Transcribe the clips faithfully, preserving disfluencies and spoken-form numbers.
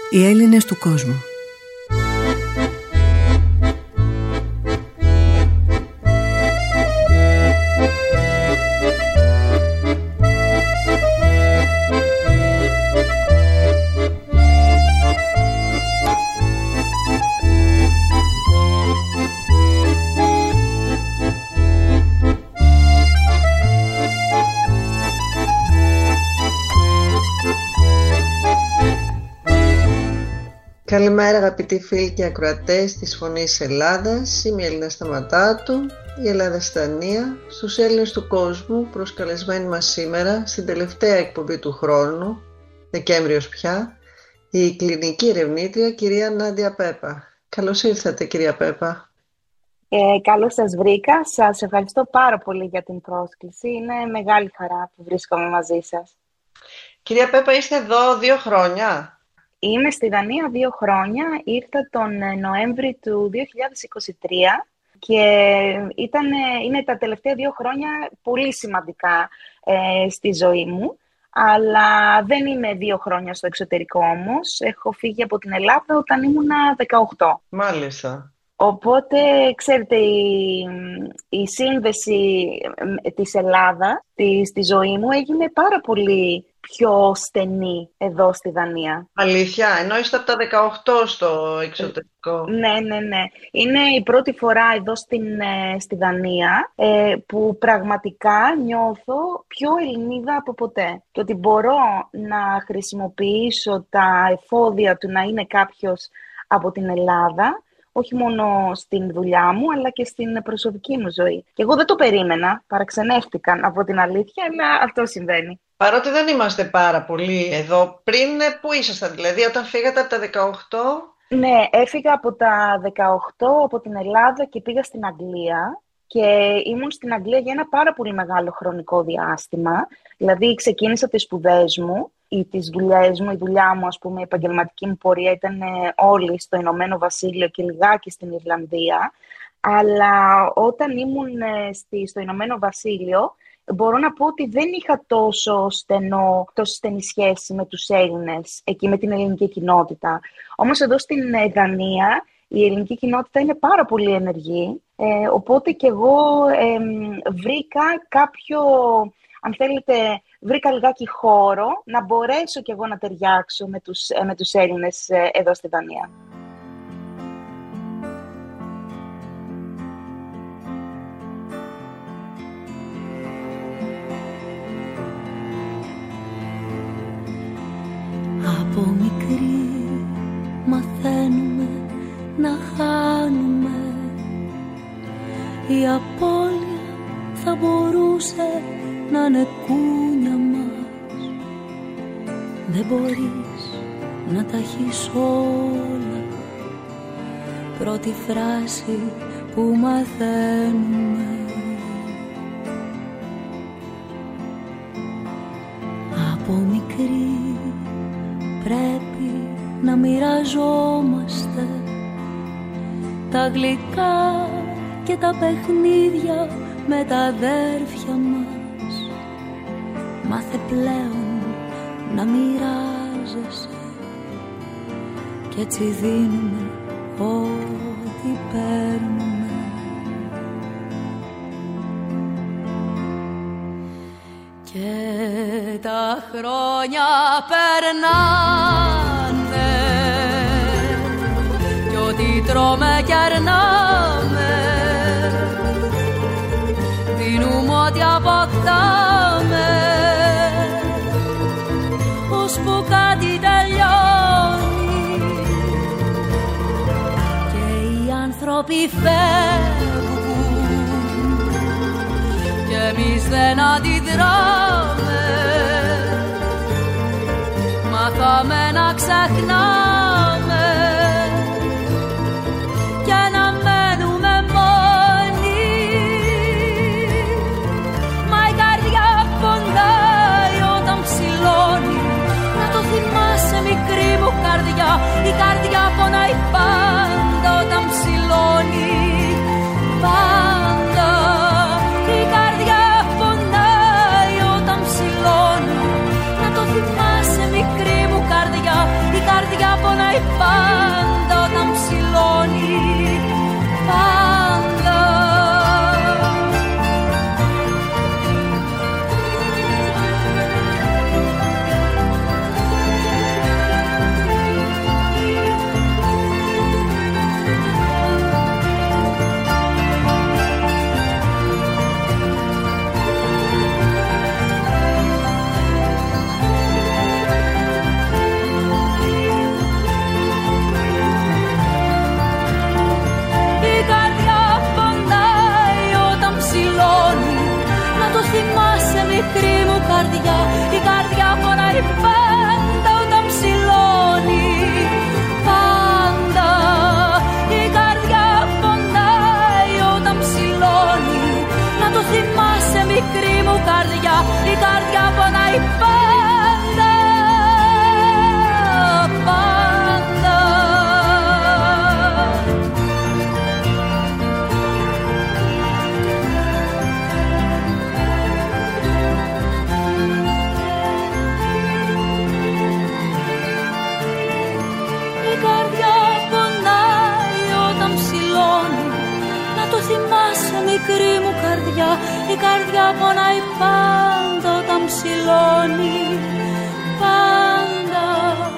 Οι Έλληνες του κόσμου. Καλημέρα αγαπητοί φίλοι και ακροατές της Φωνής Ελλάδας. Είμαι η Έλληνα Σταματάτου, η Ελλαδαστανία, στους Έλληνες του κόσμου, προσκαλεσμένη μας σήμερα στην τελευταία εκπομπή του χρόνου, Δεκέμβριος πια, η κλινική ερευνήτρια κυρία Νάντια Πέπα. Καλώς ήρθατε κυρία Πέπα. Ε, καλώς σας βρήκα. Σας ευχαριστώ πάρα πολύ για την πρόσκληση. Είναι μεγάλη χαρά που βρίσκομαι μαζί σας. Κυρία Πέπα, είστε εδώ δύο χρόνια. Είμαι στη Δανία δύο χρόνια, ήρθα τον Νοέμβρη του δύο χιλιάδες είκοσι τρία και ήταν, είναι τα τελευταία δύο χρόνια πολύ σημαντικά ε, στη ζωή μου, αλλά δεν είμαι δύο χρόνια στο εξωτερικό όμως. Έχω φύγει από την Ελλάδα όταν ήμουνα δεκαοκτώ. Μάλιστα. Οπότε, ξέρετε, η, η σύνδεση της Ελλάδας στη, στη ζωή μου έγινε πάρα πολύ πιο στενή εδώ στη Δανία. Αλήθεια, ενώ είστε από τα δεκαοκτώ στο εξωτερικό. Ναι, ναι, ναι. Είναι η πρώτη φορά εδώ στην, στη Δανία ε, που πραγματικά νιώθω πιο Ελληνίδα από ποτέ. Και ότι μπορώ να χρησιμοποιήσω τα εφόδια του να είναι κάποιος από την Ελλάδα, όχι μόνο στην δουλειά μου, αλλά και στην προσωπική μου ζωή. Και εγώ δεν το περίμενα, παραξενεύτηκα από την αλήθεια, αλλά αυτό συμβαίνει. Παρότι δεν είμαστε πάρα πολύ εδώ, πριν πού ήσασταν, δηλαδή όταν φύγατε από τα δεκαοκτώ? Ναι, έφυγα από τα δεκαοκτώ από την Ελλάδα και πήγα στην Αγγλία και ήμουν στην Αγγλία για ένα πάρα πολύ μεγάλο χρονικό διάστημα. Δηλαδή ξεκίνησα τις σπουδές μου ή τις δουλειές μου, η δουλειά μου, ας πούμε, η επαγγελματική μου πορεία ήταν όλη στο Ηνωμένο Βασίλειο και λιγάκι στην Ιρλανδία. Αλλά όταν ήμουν στη, στο Ηνωμένο Βασίλειο, μπορώ να πω ότι δεν είχα τόσο, στενό, τόσο στενή σχέση με τους Έλληνες, εκεί με την ελληνική κοινότητα. Όμως εδώ στην Δανία η ελληνική κοινότητα είναι πάρα πολύ ενεργή, ε, οπότε και εγώ ε, βρήκα κάποιο, αν θέλετε, βρήκα λιγάκι χώρο να μπορέσω και εγώ να ταιριάξω με τους, με τους Έλληνες ε, εδώ στη Δανία. Από μικρή μαθαίνουμε να χάνουμε. Η απώλεια θα μπορούσε να είναι κούνια μας. Δεν μπορείς να τα έχεις όλα. Πρώτη φράση που μαθαίνουμε. Από μικρή πρέπει να μοιραζόμαστε τα γλυκά και τα παιχνίδια με τα αδέρφια μας. Μάθε πλέον να μοιράζεσαι κι έτσι δίνουμε ό,τι παίρνουμε. Και τα χρόνια περνάνε κι ό,τι τρώμε κι αρνάμε, δίνουμε ό,τι αποκτάμε, ώσπου κάτι τελειώνει και οι άνθρωποι φεύγουν κι εμείς δεν αντιδράμε. Μάθαμε να ξεχνάμε και να μένουμε μόνοι. Μα η καρδιά πονάει όταν ψηλώνει. Να το θυμάσαι μικρή μου καρδιά. Η καρδιά πονάει πάντα όταν ψηλώνει. Πάντα η καρδιά πονάει όταν ψηλώνει. Να το θυμάσαι μικρή μου καρδιά. Η καρδιά πονάει θυμάσαι μικρή μου καρδιά, η καρδιά πονάει πάντα όταν ψηλώνει. Πάντα η καρδιά πονάει όταν ψηλώνει. Να το θυμάσαι μικρή μου καρδιά, η καρδιά πονάει πάντα, πάντα. Η καρδιά πονάει όταν ψηλώνει. Να το θυμάσαι μικρή μου καρδιά, η καρδιά πονάει πάντα όταν ψηλώνει. Πάντα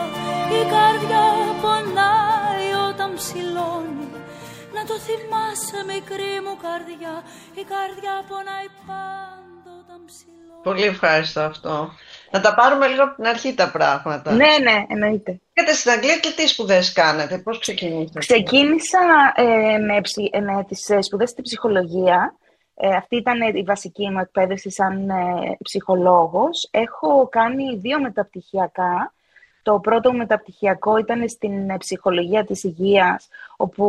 η καρδιά πονάει όταν ψηλώνει. Να το θυμάσαι μικρή μου καρδιά, η καρδιά πονάει πάντα όταν ψηλώνει. Πολύ ευχάριστο αυτό. Να τα πάρουμε λίγο από την αρχή τα πράγματα. Ναι, ναι, εννοείται. Πήγατε στην Αγγλία και τι σπουδές κάνατε, πώς ξεκινήσατε? Ξεκίνησα ε, με, ψη, ε, με τις σπουδές στην ψυχολογία. Ε, αυτή ήταν η βασική μου εκπαίδευση σαν ε, ψυχολόγος. Έχω κάνει δύο μεταπτυχιακά. Το πρώτο μου μεταπτυχιακό ήταν στην ψυχολογία της υγείας, όπου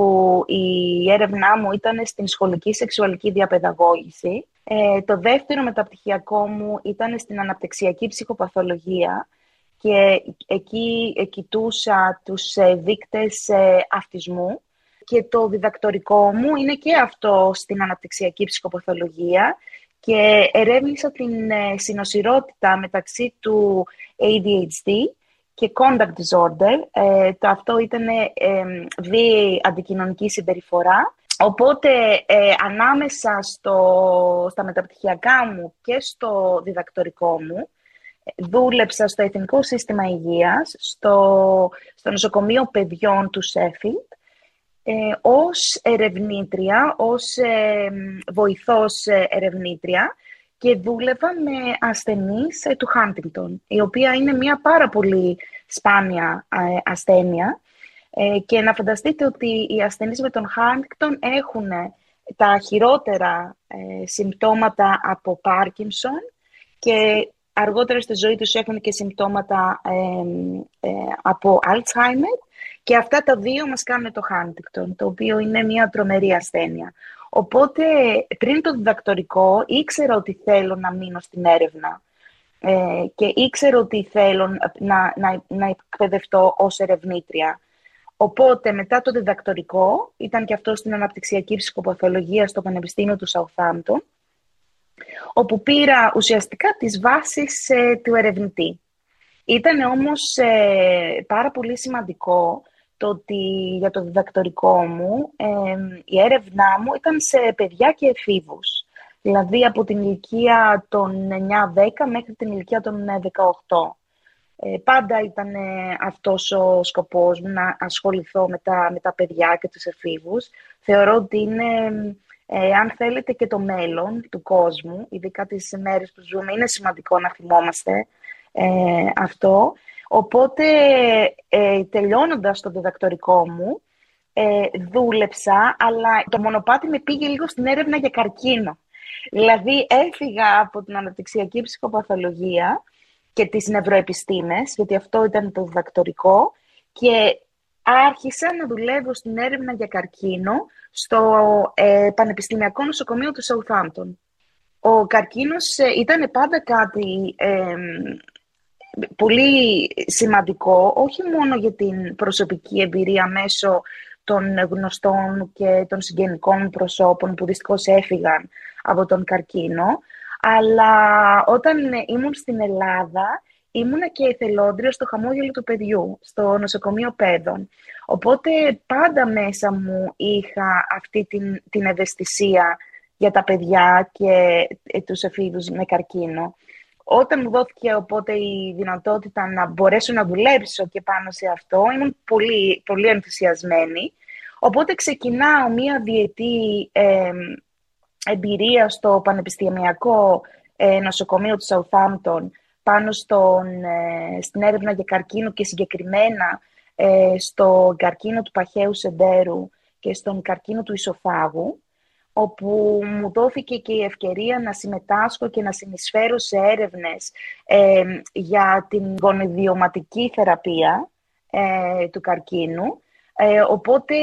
η έρευνά μου ήταν στην σχολική σεξουαλική διαπαιδαγώγηση. Ε, το δεύτερο μεταπτυχιακό μου ήταν στην αναπτυξιακή ψυχοπαθολογία και εκεί κοιτούσα τους δείκτες αυτισμού. Και το διδακτορικό μου είναι και αυτό στην αναπτυξιακή ψυχοπαθολογία και ερεύνησα την συνοσυρότητα μεταξύ του έι ντι έιτς ντι και conduct disorder. Ε, το αυτό ήταν ε, βίαιη αντικοινωνική συμπεριφορά. Οπότε ε, ανάμεσα στο, στα μεταπτυχιακά μου και στο διδακτορικό μου δούλεψα στο Εθνικό Σύστημα Υγείας, στο, στο νοσοκομείο παιδιών του Σέφιλντ, ε, ως ερευνήτρια, ως ε, βοηθός ερευνήτρια και δούλευα με ασθενείς ε, του Χάντιγκτον, η οποία είναι μια πάρα πολύ σπάνια ε, ασθένεια. Ε, και να φανταστείτε ότι οι ασθενείς με τον Χάντιγκτον έχουν τα χειρότερα ε, συμπτώματα από Πάρκινσον και αργότερα στη ζωή τους έχουν και συμπτώματα ε, ε, από Alzheimer και αυτά τα δύο μας κάνουν το Χάντιγκτον, το οποίο είναι μια τρομερή ασθένεια. Οπότε πριν το διδακτορικό ήξερα ότι θέλω να μείνω στην έρευνα ε, και ήξερα ότι θέλω να, να, να εκπαιδευτώ ως ερευνήτρια. Οπότε μετά το διδακτορικό, ήταν και αυτό στην αναπτυξιακή ψυχοπαθολογία στο Πανεπιστήμιο του Southampton, όπου πήρα ουσιαστικά τις βάσεις ε, του ερευνητή. Ήταν όμως ε, πάρα πολύ σημαντικό το ότι για το διδακτορικό μου ε, η έρευνά μου ήταν σε παιδιά και εφήβους. Δηλαδή από την ηλικία των εννιά δέκα μέχρι την ηλικία των δεκαοκτώ. Ε, πάντα ήταν ε, αυτός ο σκοπός μου, να ασχοληθώ με τα, με τα παιδιά και τους εφήβους. Θεωρώ ότι είναι, ε, αν θέλετε, και το μέλλον του κόσμου, ειδικά τις μέρες που ζούμε, είναι σημαντικό να θυμόμαστε ε, αυτό. Οπότε, ε, τελειώνοντας το διδακτορικό μου, ε, δούλεψα, αλλά το μονοπάτι με πήγε λίγο στην έρευνα για καρκίνο. Δηλαδή, έφυγα από την αναπτυξιακή ψυχοπαθολογία και τις νευροεπιστήμες, γιατί αυτό ήταν το διδακτορικό, και άρχισα να δουλεύω στην έρευνα για καρκίνο στο ε, Πανεπιστημιακό Νοσοκομείο του Southampton. Ο καρκίνος ε, ήταν πάντα κάτι ε, πολύ σημαντικό, όχι μόνο για την προσωπική εμπειρία μέσω των γνωστών και των συγγενικών προσώπων που δυστυχώς έφυγαν από τον καρκίνο, αλλά όταν ήμουν στην Ελλάδα, ήμουνα και εθελόντρια στο Χαμόγελο του Παιδιού, στο νοσοκομείο παιδών. Οπότε πάντα μέσα μου είχα αυτή την, την ευαισθησία για τα παιδιά και ε, τους εφήβους με καρκίνο. Όταν μου δόθηκε οπότε η δυνατότητα να μπορέσω να δουλέψω και πάνω σε αυτό, ήμουν πολύ, πολύ ενθουσιασμένη. Οπότε ξεκινάω μία διετή ε, εμπειρία στο Πανεπιστημιακό ε, Νοσοκομείο του Southampton πάνω στον, ε, στην έρευνα για καρκίνο και συγκεκριμένα ε, στο καρκίνο του παχαίου σεντέρου και στον καρκίνο του ισοφάγου. όπου μου δόθηκε και η ευκαιρία να συμμετάσχω και να συνεισφέρω σε έρευνες ε, για την γονιδιωματική θεραπεία ε, του καρκίνου. Ε, οπότε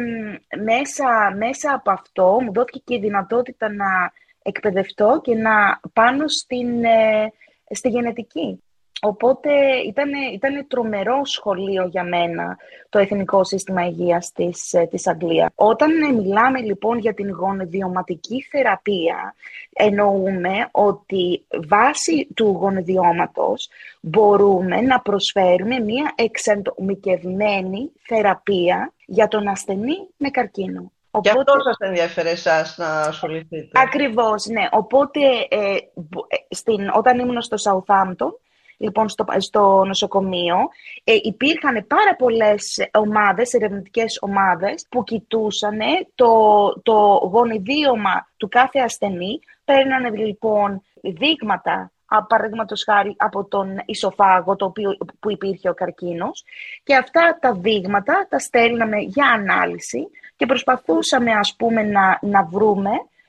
μέσα, μέσα από αυτό μου δόθηκε και η δυνατότητα να εκπαιδευτώ και να πάνω στην, ε, στη γενετική. Οπότε ήταν, ήταν τρομερό σχολείο για μένα το Εθνικό Σύστημα Υγείας της, της Αγγλίας. Όταν μιλάμε λοιπόν για την γονιδιωματική θεραπεία, εννοούμε ότι βάσει του γονιδιώματος μπορούμε να προσφέρουμε μια εξατομικευμένη θεραπεία για τον ασθενή με καρκίνο. Οπότε... Γι' αυτό σας ενδιαφέρει εσάς να ασχοληθείτε. Ακριβώς, ναι. Οπότε ε, στην, όταν ήμουν στο Southampton, λοιπόν, στο, στο νοσοκομείο, ε, υπήρχαν πάρα πολλές ομάδες, ερευνητικές ομάδες, που κοιτούσαν το, το γονιδίωμα του κάθε ασθενή. Παίρνανε λοιπόν δείγματα, παραδείγματος χάρη από τον ισοφάγο, το οποίο, που υπήρχε ο καρκίνος, και αυτά τα δείγματα τα στέλναμε για ανάλυση και προσπαθούσαμε, ας πούμε, να, να βρούμε.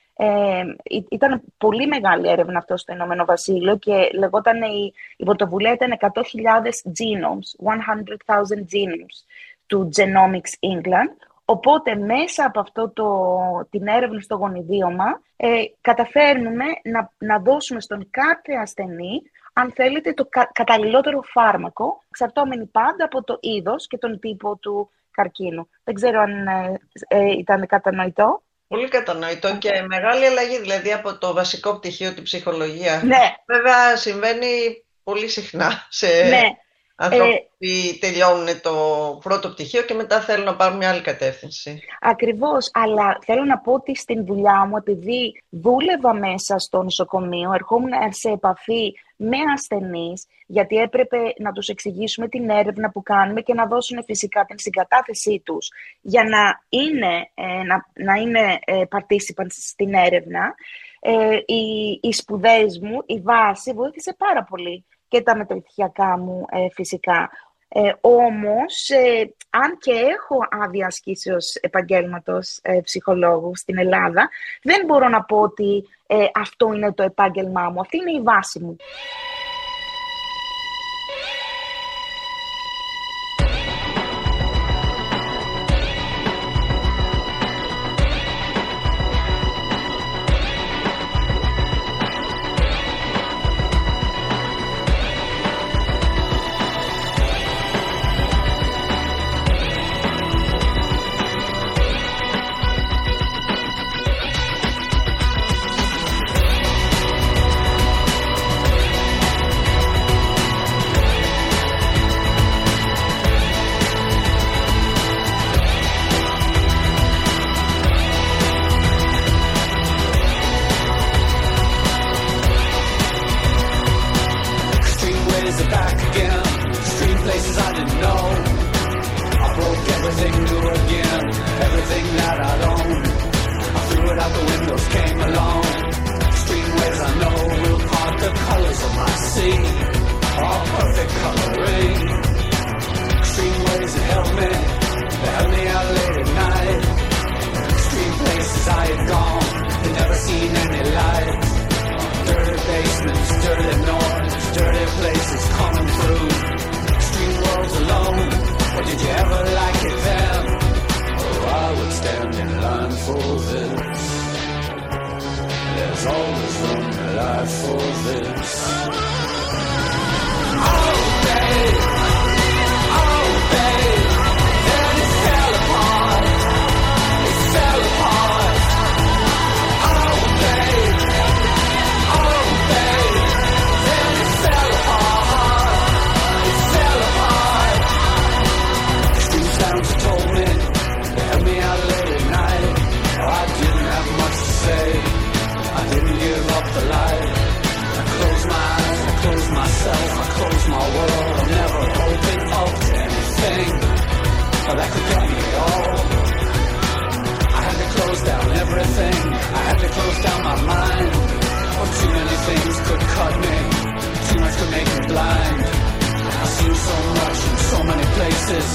Ε, ήταν πολύ μεγάλη έρευνα αυτό στο Ηνωμένο Βασίλειο και λεγόταν, η, η πρωτοβουλία ήταν εκατό χιλιάδες genomes, εκατό χιλιάδες genomes του Genomics England. Οπότε μέσα από αυτό το, την έρευνα στο γονιδίωμα ε, καταφέρνουμε να, να δώσουμε στον κάθε ασθενή, αν θέλετε, το κα, καταλληλότερο φάρμακο, εξαρτώμενοι πάντα από το είδος και τον τύπο του καρκίνου. Δεν ξέρω αν ε, ε, ήταν κατανοητό. Πολύ κατανοητό και μεγάλη αλλαγή, δηλαδή από το βασικό πτυχίο, τη ψυχολογία. Ναι. Βέβαια συμβαίνει πολύ συχνά σε ναι. ανθρώπους ε... που τελειώνουν το πρώτο πτυχίο και μετά θέλουν να πάρουν μια άλλη κατεύθυνση. Ακριβώς, αλλά θέλω να πω ότι στην δουλειά μου, επειδή δούλευα μέσα στο νοσοκομείο, ερχόμουν σε επαφή με ασθενείς, γιατί έπρεπε να τους εξηγήσουμε την έρευνα που κάνουμε και να δώσουν φυσικά την συγκατάθεσή τους για να είναι, ε, να, να είναι ε, participants στην έρευνα. Ε, οι, οι σπουδές μου, η βάση βοήθησε πάρα πολύ και τα μεταπτυχιακά μου ε, φυσικά. Ε, όμως, ε, αν και έχω άδεια ασκήσεως επαγγέλματος ε, ψυχολόγου στην Ελλάδα, δεν μπορώ να πω ότι ε, αυτό είναι το επάγγελμά μου. Αυτή είναι η βάση μου.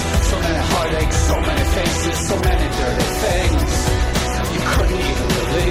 So many heartaches, so many faces, so many dirty things you couldn't even believe.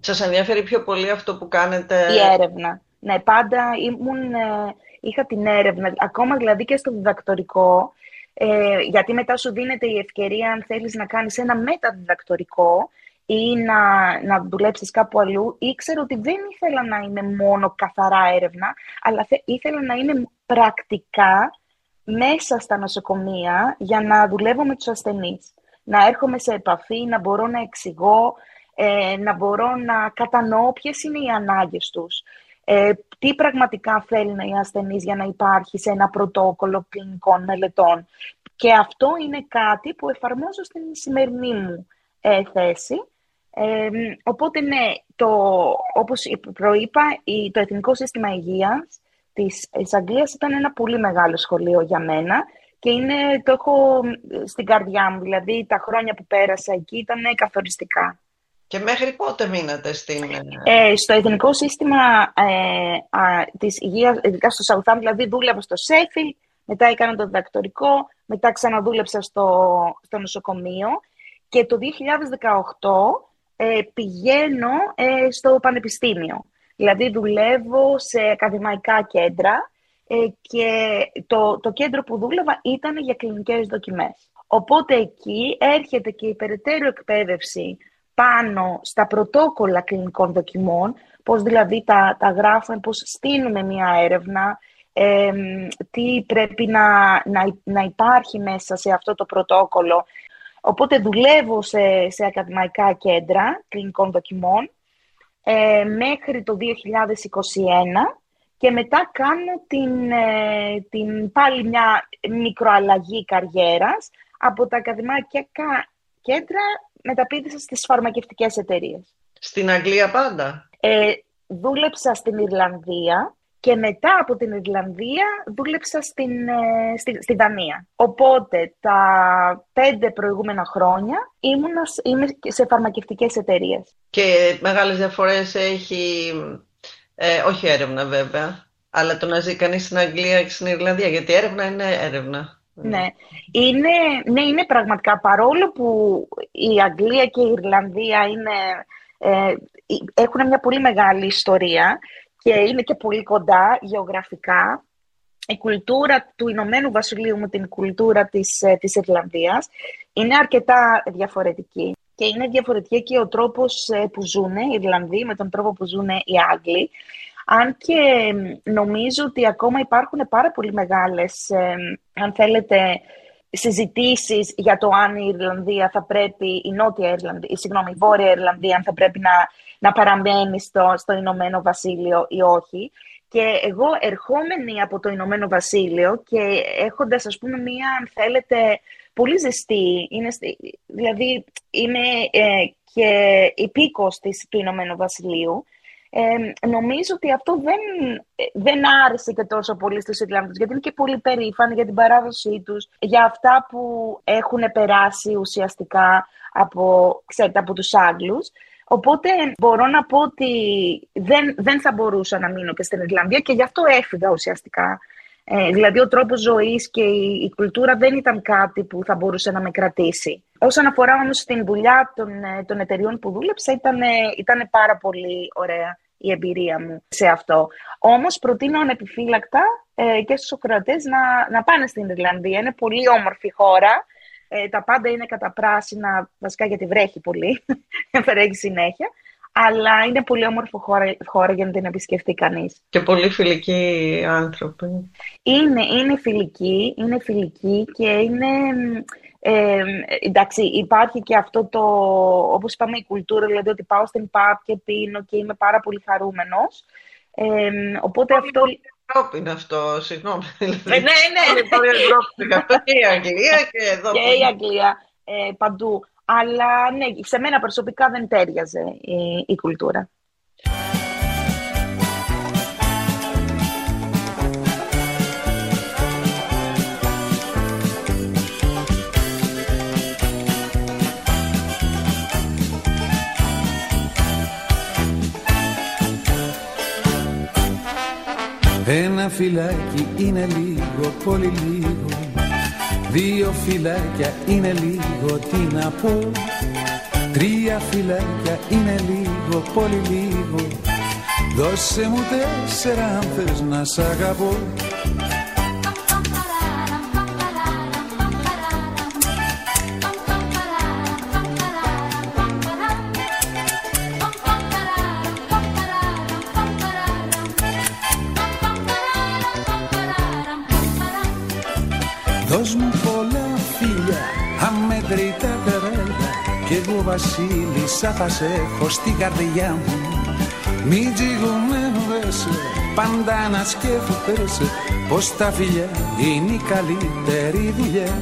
Σας ενδιαφέρει πιο πολύ αυτό που κάνετε? Η έρευνα. Ναι, πάντα ήμουν, ε, είχα την έρευνα, ακόμα δηλαδή και στο διδακτορικό, ε, γιατί μετά σου δίνεται η ευκαιρία, αν θέλεις να κάνεις ένα μεταδιδακτορικό ή να, να δουλέψεις κάπου αλλού. Ήξερα ότι δεν ήθελα να είναι μόνο καθαρά έρευνα, αλλά θε, ήθελα να είναι πρακτικά μέσα στα νοσοκομεία για να δουλεύω με τους ασθενείς. Να έρχομαι σε επαφή, να μπορώ να εξηγώ, ε, να μπορώ να κατανοώ ποιες είναι οι ανάγκες τους. Ε, τι πραγματικά θέλουν οι ασθενείς για να υπάρχει σε ένα πρωτόκολλο κλινικών μελετών. Και αυτό είναι κάτι που εφαρμόζω στην σημερινή μου ε, θέση. Ε, οπότε, ναι, το, όπως προείπα, το Εθνικό Σύστημα Υγείας της, της Αγγλίας ήταν ένα πολύ μεγάλο σχολείο για μένα και είναι, το έχω στην καρδιά μου. Δηλαδή, τα χρόνια που πέρασα εκεί ήταν καθοριστικά. Και μέχρι πότε μείνατε στην... Ε, στο Εθνικό Σύστημα ε, α, της Υγείας, ειδικά στο Southampton, δηλαδή δούλευα στο Sheffield, μετά έκανα το διδακτορικό, μετά ξαναδούλεψα στο, στο νοσοκομείο και το δύο χιλιάδες δεκαοκτώ ε, πηγαίνω ε, στο πανεπιστήμιο. Δηλαδή δουλεύω σε ακαδημαϊκά κέντρα ε, και το, το κέντρο που δούλευα ήταν για κλινικές δοκιμές. Οπότε εκεί έρχεται και η περαιτέρω εκπαίδευση πάνω στα πρωτόκολλα κλινικών δοκιμών, πώς δηλαδή τα, τα γράφουμε, πώς στείλουμε μια έρευνα, ε, τι πρέπει να, να, να υπάρχει μέσα σε αυτό το πρωτόκολλο. Οπότε δουλεύω σε, σε ακαδημαϊκά κέντρα κλινικών δοκιμών ε, μέχρι το δύο χιλιάδες είκοσι ένα και μετά κάνω την, ε, την πάλι μια μικροαλλαγή καριέρας από τα ακαδημαϊκά κέντρα μεταπήδησα στις φαρμακευτικές εταιρείες. Στην Αγγλία πάντα? Ε, δούλεψα στην Ιρλανδία και μετά από την Ιρλανδία δούλεψα στην, ε, στη, στη Δανία. Οπότε τα πέντε προηγούμενα χρόνια ήμουνα, είμαι σε φαρμακευτικές εταιρείες. Και μεγάλες διαφορές έχει, ε, όχι έρευνα βέβαια, αλλά το να ζει κανείς στην Αγγλία και στην Ιρλανδία, γιατί έρευνα είναι έρευνα. Ναι. Είναι, ναι, είναι πραγματικά, παρόλο που η Αγγλία και η Ιρλανδία είναι, ε, έχουν μια πολύ μεγάλη ιστορία και είναι και πολύ κοντά γεωγραφικά, η κουλτούρα του Ηνωμένου Βασιλείου με την κουλτούρα της, της Ιρλανδίας είναι αρκετά διαφορετική. Και είναι διαφορετική και ο τρόπος που ζουν οι Ιρλανδοί με τον τρόπο που ζουν οι Άγγλοι. Αν και νομίζω ότι ακόμα υπάρχουν πάρα πολύ μεγάλες, ε, αν θέλετε, συζητήσεις για το αν η Ιρλανδία θα πρέπει, η Νότια Ιρλανδία, συγγνώμη, η Βόρεια Ιρλανδία, αν θα πρέπει να, να παραμένει στο, στο Ηνωμένο Βασίλειο ή όχι. Και εγώ ερχόμενη από το Ηνωμένο Βασίλειο και έχοντας, ας πούμε, μία, αν θέλετε, πολύ ζεστή, είναι, δηλαδή είμαι ε, και υπήκος της, του Ηνωμένου Βασιλείου, Ε, νομίζω ότι αυτό δεν, δεν άρεσε και τόσο πολύ στους Ιρλανδούς, γιατί είναι και πολύ περήφανοι για την παράδοσή τους, για αυτά που έχουν περάσει ουσιαστικά από, ξέρετε, από τους Άγγλους. Οπότε μπορώ να πω ότι δεν, δεν θα μπορούσα να μείνω και στην Ιρλανδία και γι' αυτό έφυγα ουσιαστικά. Ε, δηλαδή ο τρόπος ζωής και η, η κουλτούρα δεν ήταν κάτι που θα μπορούσε να με κρατήσει. Όσον αφορά όμως στην δουλειά των, των εταιριών που δούλεψα, ήταν, ήταν πάρα πολύ ωραία η εμπειρία μου σε αυτό. Όμως προτείνω ανεπιφύλακτα ε, και στους ακροατές να, να πάνε στην Ιρλανδία. Είναι πολύ όμορφη χώρα. Ε, τα πάντα είναι καταπράσινα, βασικά γιατί βρέχει πολύ, βρέχει συνέχεια. Αλλά είναι πολύ όμορφη χώρα, χώρα για να την επισκεφτεί κανείς. Και πολύ φιλικοί άνθρωποι. Είναι, είναι φιλικοί, είναι φιλικοί και είναι... Ε, εντάξει, υπάρχει και αυτό το, όπως είπαμε, η κουλτούρα, δηλαδή ότι πάω στην pub και πίνω και είμαι πάρα πολύ χαρούμενος. Ε, οπότε Πολύ αυτό... πολύ Ευρώπη είναι αυτό, συγγνώμη. Ναι, ναι, ναι. Πολύ Ευρώπη, αυτό και η Αγγλία και εδώ. Και η Αγγλία, ε, παντού. Αλλά ναι, σε μένα προσωπικά δεν τέριαζε η, η κουλτούρα. Ένα φυλάκι είναι λίγο, πολύ λίγο. Δύο φυλάκια είναι λίγο, τι να πω. Τρία φυλάκια είναι λίγο, πολύ λίγο. Δώσε μου τέσσερα αν θες να σ' αγαπώ. Δώσ' μου πολλά φίλια, αμέτρητα τερέλα, κι εγώ βασίλισσα θα σε έχω στην καρδιά μου. Μην τζιγουνεύεσαι, πάντα να σκέφτεσαι πως τα φιλιά είναι η καλύτερη δουλειά.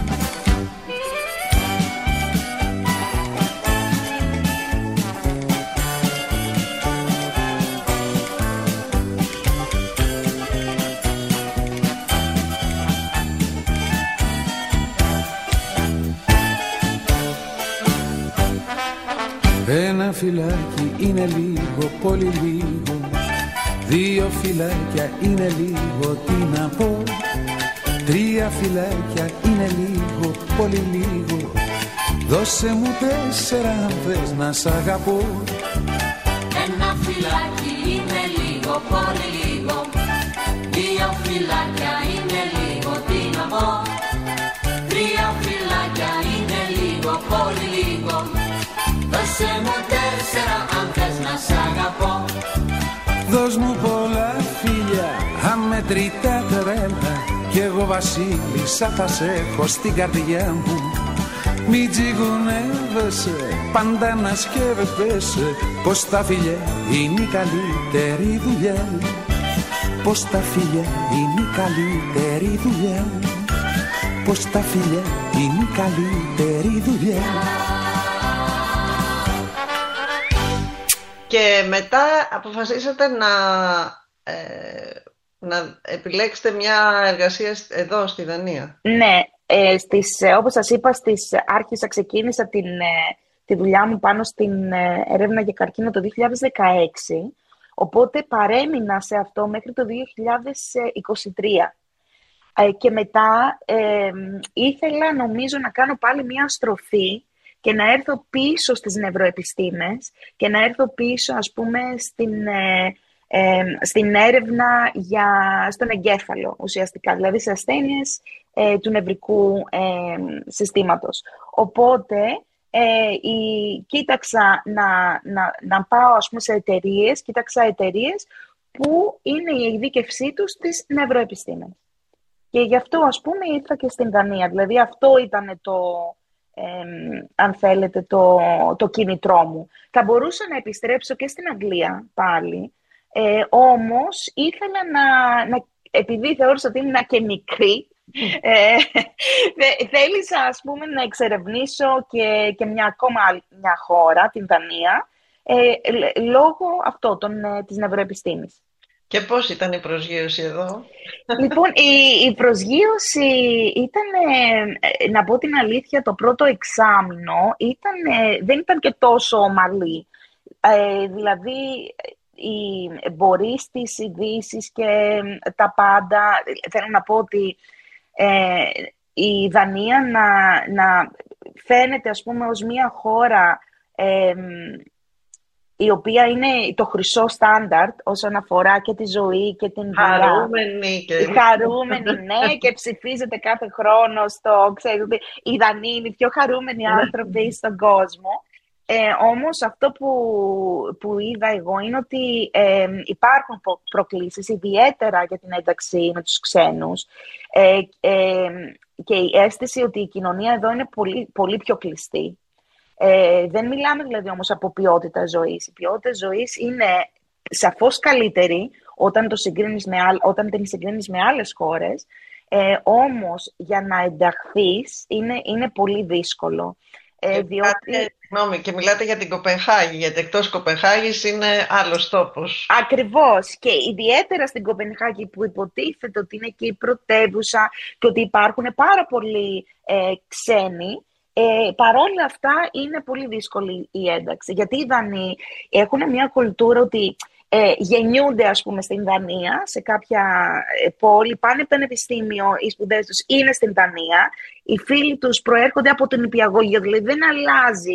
Ένα φυλάκι είναι λίγο, πολύ λίγο. Δύο φυλάκια είναι λίγο, τι να πω. Τρία φυλάκια είναι λίγο, πολύ λίγο. Δώσε μου τέσσερα αν θες να σ' αγαπώ. Ένα φυλάκι είναι λίγο, πολύ λίγο. Δύο φυλάκια είναι λίγο, τι να πω. Τρία φυλάκια είναι λίγο, πολύ λίγο. Δώσε μου τέσσερα αν θες να σ' αγαπώ. Δώσ' μου πολλά φίλια, αμετρητά τερέλα, κι εγώ βασίλισσα θα σε έχω στην καρδιά μου. Μην τζιγουνεύεσαι, πάντα να σκέφτεσαι πως τα φιλιά είναι η καλύτερη δουλειά. Πως τα φιλιά είναι η καλύτερη δουλειά. Πως τα φιλιά είναι η καλύτερη δουλειά. Και μετά αποφασίσατε να, ε, να επιλέξετε μια εργασία εδώ στη Δανία. Ναι, ε, στις, όπως σας είπα, στις, άρχισα, ξεκίνησα την, ε, τη δουλειά μου πάνω στην ε, έρευνα για καρκίνο το δύο χιλιάδες δεκαέξι, οπότε παρέμεινα σε αυτό μέχρι το δύο χιλιάδες είκοσι τρία. Ε, και μετά ε, ήθελα νομίζω να κάνω πάλι μια στροφή και να έρθω πίσω στις νευροεπιστήμες και να έρθω πίσω, ας πούμε, στην, ε, ε, στην έρευνα για, στον εγκέφαλο, ουσιαστικά, δηλαδή σε ασθένειες ε, του νευρικού ε, συστήματος. Οπότε, ε, η, κοίταξα να, να, να πάω, ας πούμε, σε εταιρείες, κοίταξα εταιρείες που είναι η εκδίκευσή τους στις νευροεπιστήμες. Και γι' αυτό, ας πούμε, ήρθα και στην Δανία. Δηλαδή, αυτό ήταν το... Ε, αν θέλετε, το, το κίνητρό μου. Θα μπορούσα να επιστρέψω και στην Αγγλία πάλι, ε, όμως ήθελα να, να, επειδή θεώρησα ότι ήμουν και μικρή, ε, θε, θέλησα, ας πούμε, να εξερευνήσω και, και μια ακόμα μια χώρα, την Δανία, ε, λόγω αυτό, των, της νευροεπιστήμης. Και πώς ήταν η προσγείωση εδώ? Λοιπόν, η, η προσγείωση ήταν, ε, να πω την αλήθεια, το πρώτο εξάμηνο ήταν, ε, δεν ήταν και τόσο ομαλή. Ε, δηλαδή, οι, μπορείς τις ειδήσεις και τα πάντα, θέλω να πω ότι ε, η Δανία να, να φαίνεται, ας πούμε, ως μια χώρα ε, η οποία είναι το χρυσό στάνταρτ όσον αφορά και τη ζωή και την δουλειά. Χαρούμενη. Και... Χαρούμενη, ναι, και ψηφίζεται κάθε χρόνο στο, ξέρετε, οι Δανείοι είναι οι πιο χαρούμενοι άνθρωποι στον κόσμο. Ε, όμως αυτό που, που είδα εγώ είναι ότι ε, υπάρχουν προκλήσεις, ιδιαίτερα για την ένταξη με τους ξένους, ε, ε, και η αίσθηση ότι η κοινωνία εδώ είναι πολύ, πολύ πιο κλειστή. Ε, δεν μιλάμε δηλαδή όμως από ποιότητα ζωής. Η ποιότητα ζωής είναι σαφώς καλύτερη όταν, το συγκρίνεις με, όταν την συγκρίνεις με άλλες χώρες, ε, όμως για να ενταχθείς είναι, είναι πολύ δύσκολο. Ε, και, διότι... μιλάτε, νόμι, και μιλάτε για την Κοπενχάγη, γιατί εκτός Κοπενχάγης είναι άλλος τόπος. Ακριβώς, και ιδιαίτερα στην Κοπενχάγη που υποτίθεται ότι είναι και η πρωτεύουσα και ότι υπάρχουν πάρα πολλοί ε, ξένοι. Ε, παρόλα αυτά είναι πολύ δύσκολη η ένταξη, γιατί οι Δανείοι έχουν μια κουλτούρα ότι ε, γεννιούνται, ας πούμε, στην Δανία, σε κάποια ε, πόλη, πάνε πανεπιστήμιο, οι σπουδές τους είναι στην Δανία, οι φίλοι τους προέρχονται από την νηπιαγωγείο, δηλαδή δεν αλλάζει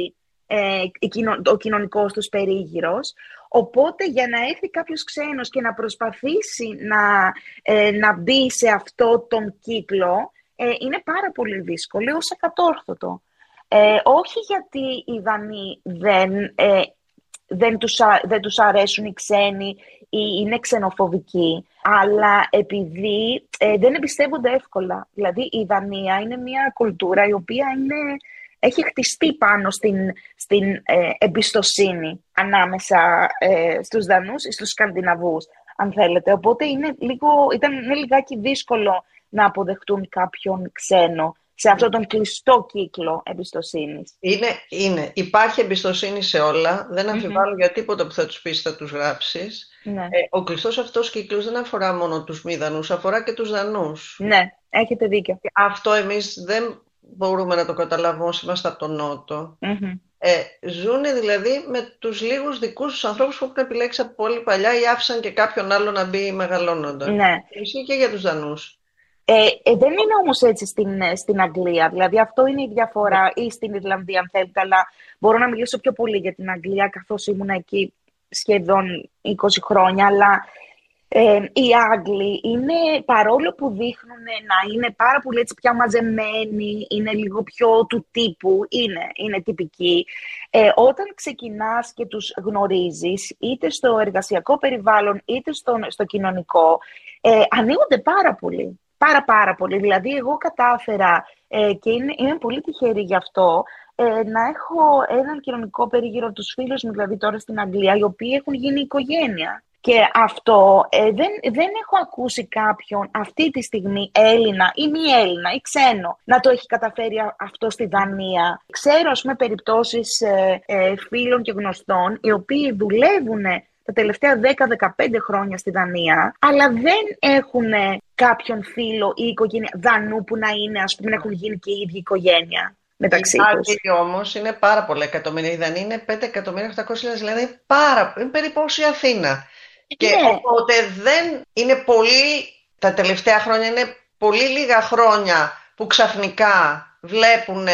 ε, ο κοινωνικός τους περίγυρος. Οπότε για να έρθει κάποιος ξένος και να προσπαθήσει να, ε, να μπει σε αυτό τον κύκλο, ε, είναι πάρα πολύ δύσκολο, ως ακατόρθωτο. Ε, όχι γιατί οι Δανείοι δεν, ε, δεν, τους, δεν τους αρέσουν οι ξένοι ή είναι ξενοφοβικοί, αλλά επειδή ε, δεν εμπιστεύονται εύκολα. Δηλαδή η Δανία είναι μια κουλτούρα η οποία είναι, έχει χτιστεί πάνω στην, στην ε, εμπιστοσύνη ανάμεσα ε, στους Δανούς ή στους Σκανδιναβούς, αν θέλετε. Οπότε είναι, λίγο, ήταν, είναι λιγάκι δύσκολο να αποδεχτούν κάποιον ξένο σε αυτόν τον κλειστό κύκλο εμπιστοσύνης. Είναι, είναι. Υπάρχει εμπιστοσύνη σε όλα. Δεν αμφιβάλλω mm-hmm. για τίποτα που θα τους πεις, θα τους γράψεις. Ναι. Ε, ο κλειστός αυτός κύκλος δεν αφορά μόνο τους μη Δανούς, αφορά και τους Δανούς. Ναι, έχετε δίκιο. Αυτό εμείς δεν μπορούμε να το καταλάβουμε όσοι είμαστε από τον Νότο. Mm-hmm. Ε, ζουν δηλαδή με τους λίγους δικούς τους ανθρώπους που έχουν επιλέξει από πολύ παλιά ή άφησαν και κάποιον άλλο να μπει μεγαλώνοντας. Ναι. Ισχύει και για τους Δανούς. Ε, ε, δεν είναι όμως έτσι στην, στην Αγγλία, δηλαδή αυτό είναι η διαφορά, ή στην Ιρλανδία αν θέλετε, αλλά μπορώ να μιλήσω πιο πολύ για την Αγγλία καθώς ήμουν εκεί σχεδόν είκοσι χρόνια, αλλά ε, οι Άγγλοι είναι, παρόλο που δείχνουν να είναι πάρα πολύ έτσι πια μαζεμένοι, είναι λίγο πιο του τύπου, είναι, είναι τυπικοί, ε, όταν ξεκινάς και τους γνωρίζεις είτε στο εργασιακό περιβάλλον είτε στο, στο κοινωνικό, ε, ανοίγονται πάρα πολύ. Πάρα πάρα πολύ. Δηλαδή εγώ κατάφερα ε, και είναι, είμαι πολύ τυχερή γι' αυτό ε, να έχω έναν κοινωνικό περίγυρο, τους φίλους μου δηλαδή τώρα στην Αγγλία, οι οποίοι έχουν γίνει οικογένεια. Και αυτό ε, δεν, δεν έχω ακούσει κάποιον αυτή τη στιγμή, Έλληνα ή μη Έλληνα ή ξένο, να το έχει καταφέρει αυτό στη Δανία. Ξέρω ας πούμε περιπτώσεις ε, ε, φίλων και γνωστών οι οποίοι δουλεύουν τα τελευταία δέκα με δεκαπέντε χρόνια στη Δανία, αλλά δεν έχουν κάποιον φίλο ή οικογένεια Δανού που να είναι, ας πούμε, να έχουν γίνει και η ίδια οικογένεια μεταξύ τους. Οι Άγγλοι όμως είναι πάρα πολλά εκατομμύρια. Οι Δανείοι είναι πέντε εκατομμύρια οκτακόσιες χιλιάδες, δηλαδή είναι, πάρα, είναι περίπου ως η Αθήνα. Και ναι. Οπότε δεν είναι πολύ, τα τελευταία χρόνια είναι πολύ λίγα χρόνια που ξαφνικά βλέπουν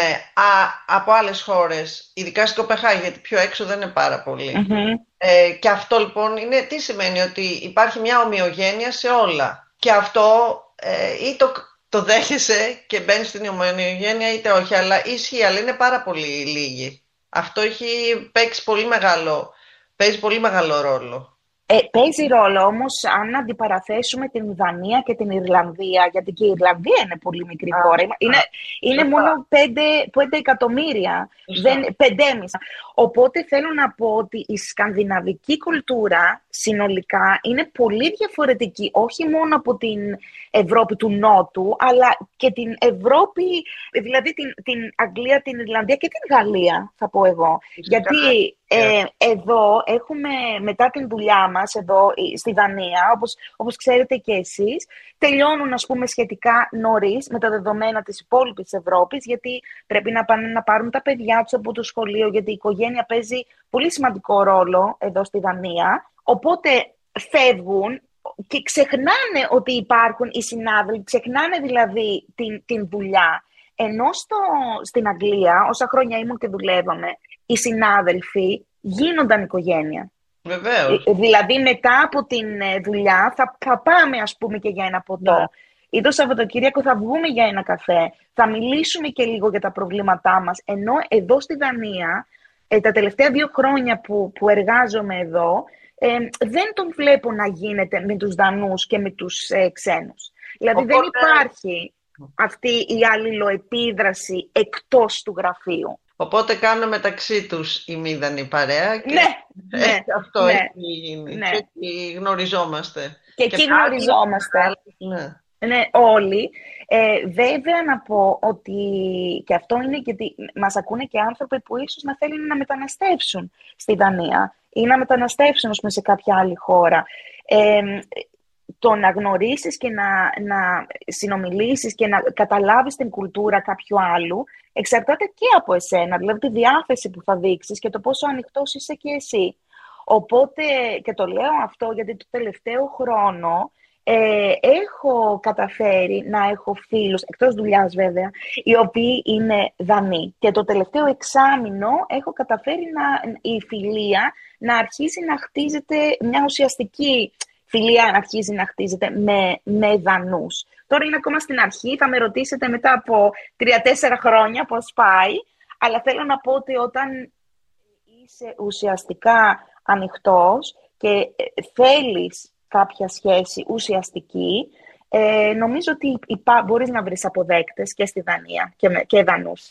από άλλες χώρες, ειδικά στην Κοπεχάγη, γιατί πιο έξω δεν είναι πάρα πολύ. Mm-hmm. Ε, και αυτό λοιπόν είναι, τι σημαίνει, ότι υπάρχει μια ομοιογένεια σε όλα. Και αυτό ε, ή το, το δέχεσαι και μπαίνεις στην ομοιογένεια είτε όχι, αλλά ισχύει, αλλά είναι πάρα πολύ λίγοι. Αυτό έχει παίξει πολύ μεγάλο, παίζει πολύ μεγάλο ρόλο. Ε, παίζει ρόλο όμως αν αντιπαραθέσουμε την Δανία και την Ιρλανδία, γιατί και η Ιρλανδία είναι πολύ μικρή α, χώρα. Είναι, α, είναι μόνο πέντε εκατομμύρια, πέντε και μισό. Οπότε θέλω να πω ότι η σκανδιναβική κουλτούρα συνολικά είναι πολύ διαφορετική, όχι μόνο από την Ευρώπη του Νότου, αλλά και την Ευρώπη, δηλαδή την, την Αγγλία, την Ιρλανδία και την Γαλλία, θα πω εγώ. Γιατί ε, εδώ έχουμε, μετά την δουλειά μας, εδώ στη Δανία, όπως, όπως ξέρετε και εσείς, τελειώνουν, ας πούμε, σχετικά νωρίς με τα δεδομένα της υπόλοιπης Ευρώπης, γιατί πρέπει να πάνε να πάρουν τα παιδιά τους από το σχολείο, γιατί η οικογένεια παίζει πολύ σημαντικό ρόλο εδώ στη Δανία. Οπότε φεύγουν και ξεχνάνε ότι υπάρχουν οι συνάδελφοι, ξεχνάνε δηλαδή την, την δουλειά. Ενώ στο, στην Αγγλία, όσα χρόνια ήμουν και δουλεύαμε, οι συνάδελφοι γίνονταν οικογένεια. Βεβαίως. Δηλαδή μετά από την δουλειά θα, θα πάμε, ας πούμε, και για ένα ποτό. Ναι. Ή το Σαββατοκύριακο θα βγούμε για ένα καφέ, θα μιλήσουμε και λίγο για τα προβλήματά μας. Ενώ εδώ στη Δανία, ε, τα τελευταία δύο χρόνια που, που εργάζομαι εδώ, ε, δεν τον βλέπω να γίνεται με τους Δανούς και με τους ε, ξένους. Δηλαδή οπότε δεν υπάρχει αυτή η αλληλοεπίδραση εκτός του γραφείου. Οπότε κάνουν μεταξύ τους η μη Δανή παρέα και ναι, ναι, αυτό ναι, έχει γίνει. Ναι. Και εκεί γνωριζόμαστε. Και εκεί γνωριζόμαστε. Ναι. Ναι, όλοι. Ε, βέβαια να πω ότι και αυτό είναι γιατί μας ακούνε και άνθρωποι που ίσως να θέλουν να μεταναστεύσουν στη Δανία ή να μεταναστεύσουν σε κάποια άλλη χώρα. Ε, το να γνωρίσεις και να, να συνομιλήσεις και να καταλάβεις την κουλτούρα κάποιου άλλου εξαρτάται και από εσένα, δηλαδή τη διάθεση που θα δείξεις και το πόσο ανοιχτός είσαι και εσύ. Οπότε, και το λέω αυτό γιατί το τελευταίο χρόνο Ε, έχω καταφέρει να έχω φίλους, εκτός δουλειάς βέβαια, οι οποίοι είναι Δανείοι. Και το τελευταίο εξάμηνο έχω καταφέρει να, η φιλία να αρχίσει να χτίζεται, μια ουσιαστική φιλία να αρχίζει να χτίζεται με, με Δανούς. Τώρα είναι ακόμα στην αρχή, θα με ρωτήσετε μετά από τρία-τέσσερα χρόνια πώς πάει, αλλά θέλω να πω ότι όταν είσαι ουσιαστικά ανοιχτός και θέλεις κάποια σχέση ουσιαστική, ε, νομίζω ότι υπά, μπορείς να βρεις αποδέκτες και στη Δανία και, με, και Δανούς.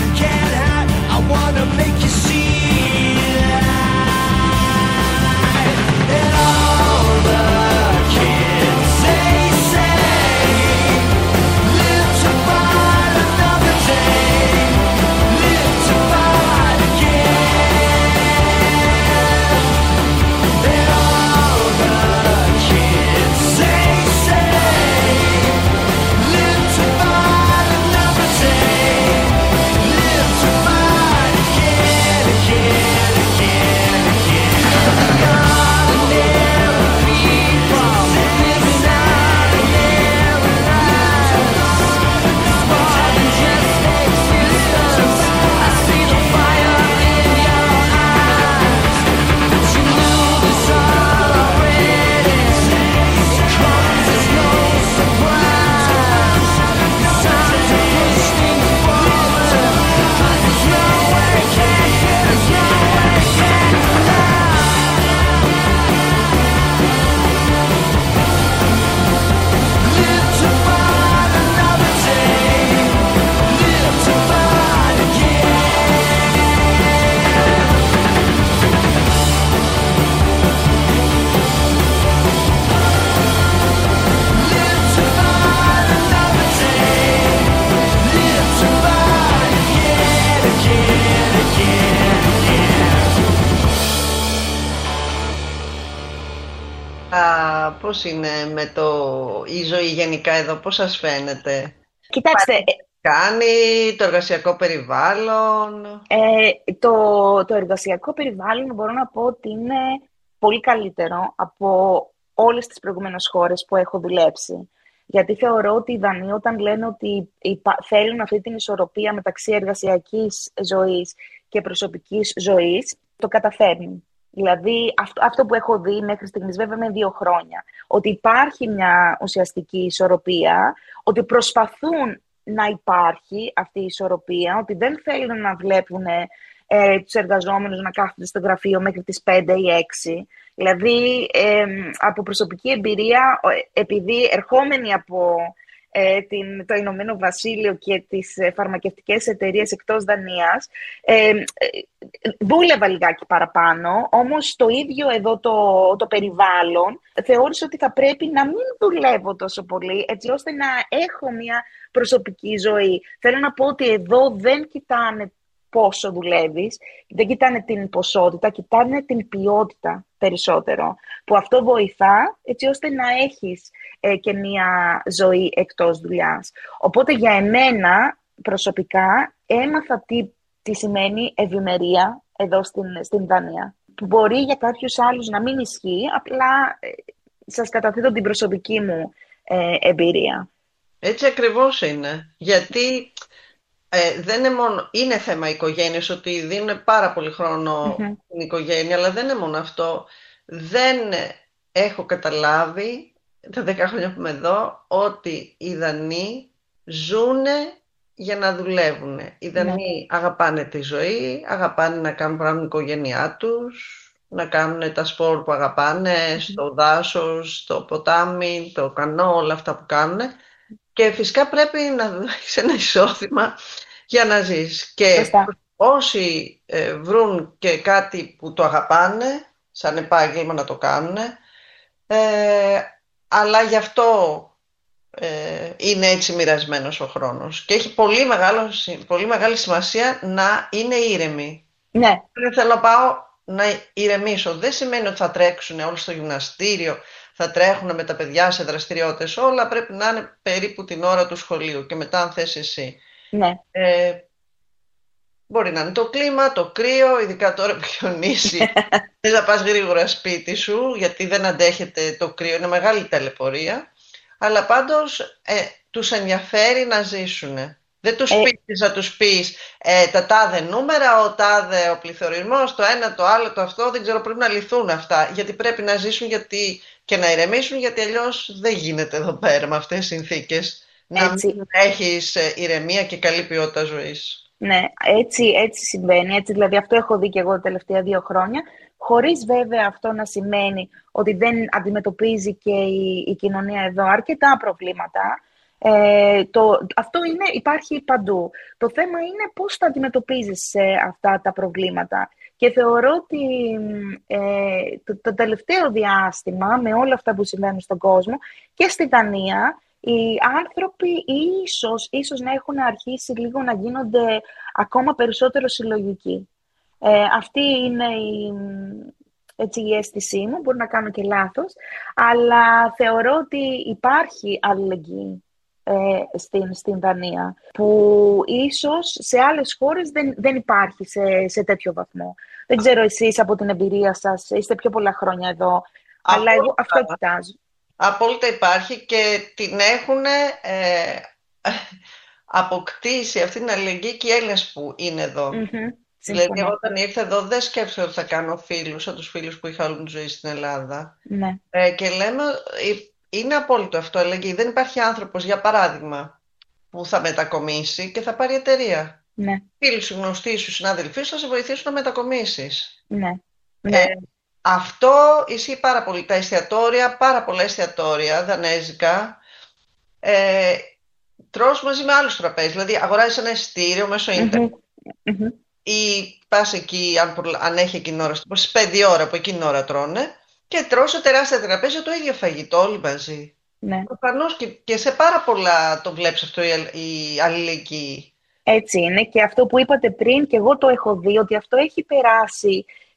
Make you see that πώς είναι με το, η ζωή γενικά εδώ, πώς σας φαίνεται? Κοιτάξτε, Κάνει το εργασιακό περιβάλλον? Ε, το, το εργασιακό περιβάλλον μπορώ να πω ότι είναι πολύ καλύτερο από όλες τις προηγούμενες χώρες που έχω δουλέψει. Γιατί θεωρώ ότι οι Δανείοι όταν λένε ότι θέλουν αυτή την ισορροπία μεταξύ εργασιακής ζωής και προσωπικής ζωής, το καταφέρνουν. Δηλαδή αυτό, αυτό που έχω δει μέχρι στιγμής, βέβαια με δύο χρόνια, ότι υπάρχει μια ουσιαστική ισορροπία, ότι προσπαθούν να υπάρχει αυτή η ισορροπία, ότι δεν θέλουν να βλέπουν ε, τους εργαζόμενους να κάθονται στο γραφείο μέχρι τις πέντε ή έξι. Δηλαδή, ε, από προσωπική εμπειρία, επειδή ερχόμενοι από ε, την, το Ηνωμένο Βασίλειο και τις ε, φαρμακευτικές εταιρείες εκτός Δανίας, ε, ε, δούλευα λιγάκι παραπάνω, όμως το ίδιο εδώ το, το περιβάλλον θεώρησα ότι θα πρέπει να μην δουλεύω τόσο πολύ, έτσι ώστε να έχω μια προσωπική ζωή. Θέλω να πω ότι εδώ δεν κοιτάνε πόσο δουλεύεις, δεν κοιτάνε την ποσότητα, κοιτάνε την ποιότητα περισσότερο. Που αυτό βοηθά έτσι ώστε να έχεις ε, και μια ζωή εκτός δουλειάς. Οπότε για εμένα προσωπικά έμαθα τι, τι σημαίνει ευημερία εδώ στην, στην Δανία. Που μπορεί για κάποιους άλλους να μην ισχύει, απλά ε, σας καταθέτω την προσωπική μου ε, εμπειρία. Έτσι ακριβώς είναι. Γιατί ε, δεν είναι μόνο, είναι θέμα οικογένειας, ότι δίνουν πάρα πολύ χρόνο mm-hmm. στην οικογένεια, αλλά δεν είναι μόνο αυτό. Δεν έχω καταλάβει τα δέκα χρόνια που είμαι εδώ ότι οι Δανείοι ζουν για να δουλεύουν. Οι Δανείοι mm-hmm. αγαπάνε τη ζωή, αγαπάνε να κάνουν πράγματα με την οικογένειά τους, να κάνουν τα σπορ που αγαπάνε, mm-hmm. στο δάσος, στο ποτάμι, το κανό, όλα αυτά που κάνουν. Και φυσικά πρέπει να έχεις ένα εισόδημα για να ζεις. Και Φωστά. όσοι ε, βρουν και κάτι που το αγαπάνε, σαν επάγγελμα να το κάνουν, ε, αλλά γι' αυτό ε, είναι έτσι μοιρασμένος ο χρόνος. Και έχει πολύ, μεγάλο, πολύ μεγάλη σημασία να είναι ήρεμοι. Ναι. Θέλω να πάω να ηρεμήσω. Δεν σημαίνει ότι θα τρέξουν όλοι στο γυμναστήριο, θα τρέχουν με τα παιδιά σε δραστηριότητες. Όλα πρέπει να είναι περίπου την ώρα του σχολείου και μετά αν θες εσύ. Ναι. Ε, μπορεί να είναι το κλίμα, το κρύο, ειδικά τώρα που χιονίσει. Δεν θα πας γρήγορα σπίτι σου, γιατί δεν αντέχεται το κρύο, είναι μεγάλη ταλαιπωρία. Αλλά πάντως ε, τους ενδιαφέρει να ζήσουν. Δεν τους ε... πεις να τους πεις ε, τα τάδε νούμερα, ο τάδε ο πληθωρισμός, το ένα, το άλλο, το αυτό, δεν ξέρω, πρέπει να λυθούν αυτά. Γιατί πρέπει να ζήσουν γιατί, και να ηρεμήσουν, γιατί αλλιώς δεν γίνεται εδώ πέρα με αυτές τις συνθήκες. Να μην έχεις ηρεμία και καλή ποιότητα ζωής. Ναι, έτσι, έτσι συμβαίνει. Έτσι, δηλαδή αυτό έχω δει και εγώ τα τελευταία δύο χρόνια. Χωρίς βέβαια αυτό να σημαίνει ότι δεν αντιμετωπίζει και η, η κοινωνία εδώ αρκετά προβλήματα. Ε, το, αυτό είναι, υπάρχει παντού. Το θέμα είναι πώς θα αντιμετωπίζεις ε, αυτά τα προβλήματα. Και θεωρώ ότι ε, το, το τελευταίο διάστημα, με όλα αυτά που συμβαίνουν στον κόσμο και στη Δανία, οι άνθρωποι ίσως, ίσως να έχουν αρχίσει λίγο να γίνονται ακόμα περισσότερο συλλογικοί. Ε, αυτή είναι η, έτσι, η αίσθησή μου, μπορεί να κάνω και λάθος, αλλά θεωρώ ότι υπάρχει αλληλεγγύη ε, στην, στην Δανία, που ίσως σε άλλες χώρες δεν, δεν υπάρχει σε, σε τέτοιο βαθμό. Δεν ξέρω εσείς από την εμπειρία σας, είστε πιο πολλά χρόνια εδώ, αλλά εγώ αυτό κοιτάζω. Απόλυτα υπάρχει και την έχουν ε, αποκτήσει αυτή την αλληλεγγύη και οι Έλληνες που είναι εδώ. Mm-hmm. Δηλαδή, εγώ όταν ήρθα εδώ δεν σκέφτηκα ότι θα κάνω φίλους, σαν τους φίλους που είχα όλη τη ζωή στην Ελλάδα. Ναι. Ε, και λέμε, είναι απόλυτο αυτό αλληλεγγύη. Δεν υπάρχει άνθρωπος, για παράδειγμα, που θα μετακομίσει και θα πάρει εταιρεία. Ναι. Φίλοι σου, γνωστοί σου, συνάδελφοί σου θα σε βοηθήσουν να μετακομίσεις. Ναι. Ε, ναι. Αυτό ισχύει πάρα πολύ. Τα εστιατόρια, πάρα πολλά εστιατόρια δανέζικα, ε, τρως μαζί με άλλους τραπέζι. Δηλαδή αγοράζεις ένα εισιτήριο μέσω ίντερνετ mm-hmm. mm-hmm. ή πας εκεί, αν, αν έχει εκείνη ώρα, στις πέντε ώρα που εκείνη ώρα τρώνε, και τρως σε τεράστια τραπέζια το ίδιο φαγητό όλοι μαζί. Ναι. Προφανώς και, και σε πάρα πολλά το βλέπεις αυτό η, η αλληλεγγύη. Έτσι είναι, και αυτό που είπατε πριν και εγώ το έχω δει, ότι αυτό έχει περάσει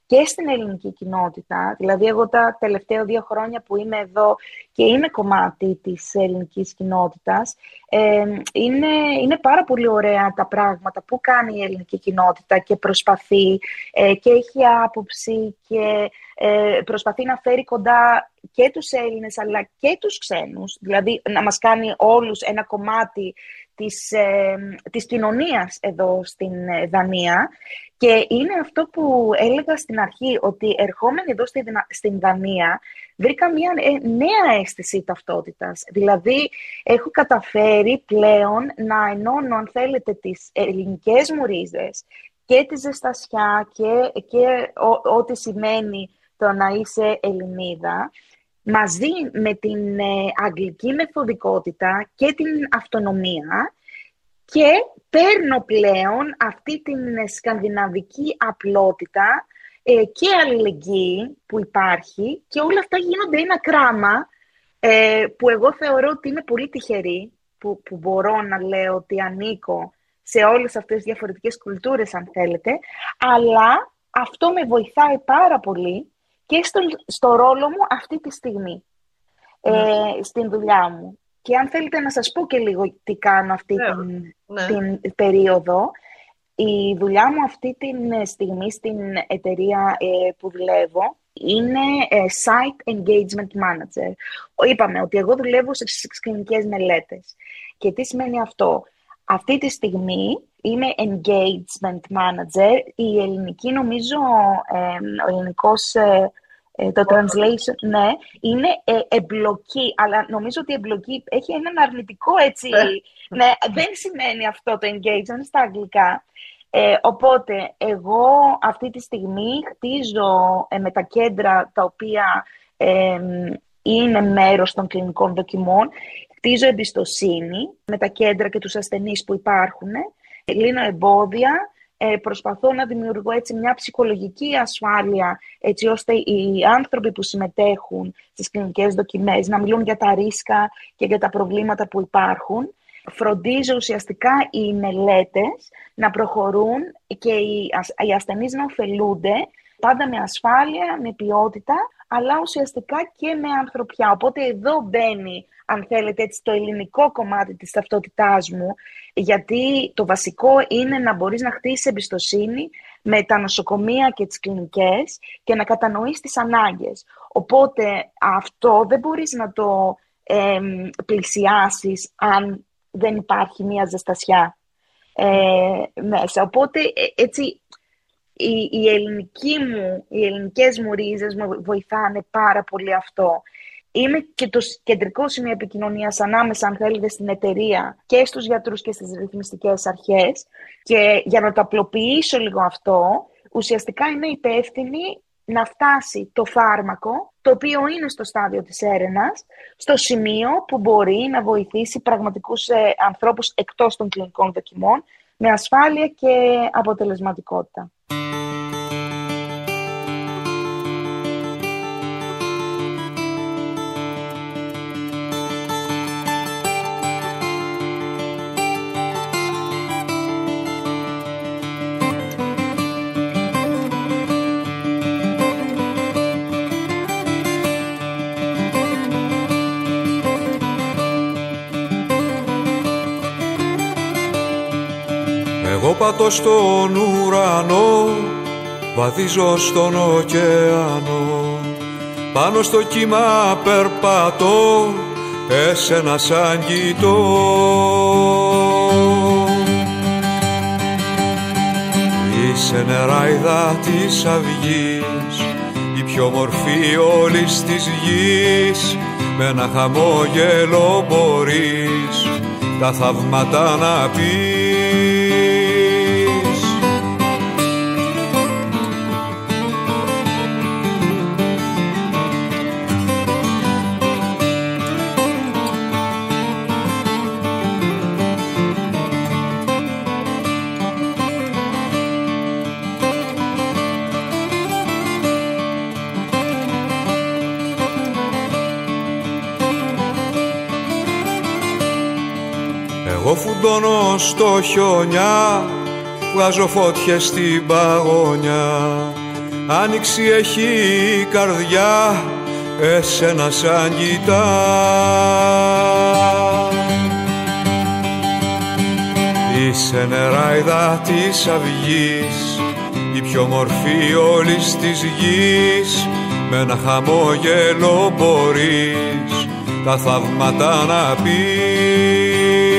και στην ελληνική κοινότητα. Δηλαδή, εγώ τα τελευταία δύο χρόνια που είμαι εδώ και είμαι κομμάτι της ελληνικής κοινότητας, ε, είναι, είναι πάρα πολύ ωραία τα πράγματα που κάνει η ελληνική κοινότητα και προσπαθεί ε, και έχει άποψη και ε, προσπαθεί να φέρει κοντά και τους Έλληνες αλλά και τους ξένους, δηλαδή να μας κάνει όλους ένα κομμάτι της, ε, της κοινωνίας εδώ στην Δανία. Και είναι αυτό που έλεγα στην αρχή, ότι ερχόμενοι εδώ στη, στην Δανία βρήκα μια ε, νέα αίσθηση ταυτότητας. Δηλαδή έχω καταφέρει πλέον να ενώνω, αν θέλετε, τις ελληνικές μου ρίζες και τη ζεστασιά και, και ό,τι σημαίνει το να είσαι Ελληνίδα, μαζί με την ε, αγγλική μεθοδικότητα και την αυτονομία, και παίρνω πλέον αυτή την σκανδιναβική απλότητα ε, και αλληλεγγύη που υπάρχει, και όλα αυτά γίνονται ένα κράμα ε, που εγώ θεωρώ ότι είμαι πολύ τυχερή που, που μπορώ να λέω ότι ανήκω σε όλες αυτές τις διαφορετικές κουλτούρες, αν θέλετε, αλλά αυτό με βοηθάει πάρα πολύ και στο, στο ρόλο μου αυτή τη στιγμή, ε, mm. στην δουλειά μου. Και αν θέλετε να σας πω και λίγο τι κάνω αυτή yeah. την, yeah. την περίοδο. Η δουλειά μου αυτή τη στιγμή στην εταιρεία ε, που δουλεύω είναι ε, Site Engagement Manager. Είπαμε ότι εγώ δουλεύω στις κλινικές μελέτες. Και τι σημαίνει αυτό? Αυτή τη στιγμή είμαι Engagement Manager. Η ελληνική, νομίζω, ε, ο ελληνικός... Ε, το translation, ναι, είναι ε, εμπλοκή, αλλά νομίζω ότι η εμπλοκή έχει έναν αρνητικό, έτσι, ναι, δεν σημαίνει αυτό το engagement στα αγγλικά. Ε, οπότε, εγώ αυτή τη στιγμή χτίζω ε, με τα κέντρα τα οποία ε, είναι μέρος των κλινικών δοκιμών, χτίζω εμπιστοσύνη με τα κέντρα και τους ασθενείς που υπάρχουν, λύνω εμπόδια, Ε, προσπαθώ να δημιουργώ έτσι μια ψυχολογική ασφάλεια, έτσι ώστε οι άνθρωποι που συμμετέχουν στις κλινικές δοκιμές να μιλούν για τα ρίσκα και για τα προβλήματα που υπάρχουν. Φροντίζω ουσιαστικά οι μελέτες να προχωρούν και οι, οι ασθενείς να ωφελούνται, πάντα με ασφάλεια, με ποιότητα, αλλά ουσιαστικά και με ανθρωπιά. Οπότε εδώ μπαίνει, αν θέλετε, έτσι, το ελληνικό κομμάτι της ταυτότητάς μου, γιατί το βασικό είναι να μπορείς να χτίσεις εμπιστοσύνη με τα νοσοκομεία και τις κλινικές και να κατανοείς τις ανάγκες. Οπότε αυτό δεν μπορείς να το ε, πλησιάσεις αν δεν υπάρχει μια ζεστασιά ε, μέσα. Οπότε έτσι... Οι, οι, ελληνικοί μου, οι ελληνικές μου ρίζες μου βοηθάνε πάρα πολύ αυτό. Είμαι και το κεντρικό σημείο επικοινωνίας ανάμεσα, αν θέλετε, στην εταιρεία και στους γιατρούς και στις ρυθμιστικές αρχές. Και για να το απλοποιήσω λίγο αυτό, ουσιαστικά είμαι υπεύθυνη να φτάσει το φάρμακο, το οποίο είναι στο στάδιο της έρευνας, στο σημείο που μπορεί να βοηθήσει πραγματικούς ε, ανθρώπους εκτός των κλινικών δοκιμών, με ασφάλεια και αποτελεσματικότητα. Εγώ πατώ στον ουρανό, βαδίζω στον ωκεανό, πάνω στο κύμα περπατώ, εσένα σαν κοιτώ. Είσαι νεράιδα της αυγής, η πιο μορφή όλης της γης, με ένα χαμόγελο μπορείς τα θαύματα να πεις. Εγώ φουντώνω στο χιόνια, βγάζω φώτιες στην παγωνιά, άνοιξη έχει η καρδιά, εσένα σαν κοιτά. Είσαι νεράιδα της αυγής, η πιο μορφή όλης της γης, με ένα χαμόγελο μπορείς τα θαύματα να πεις.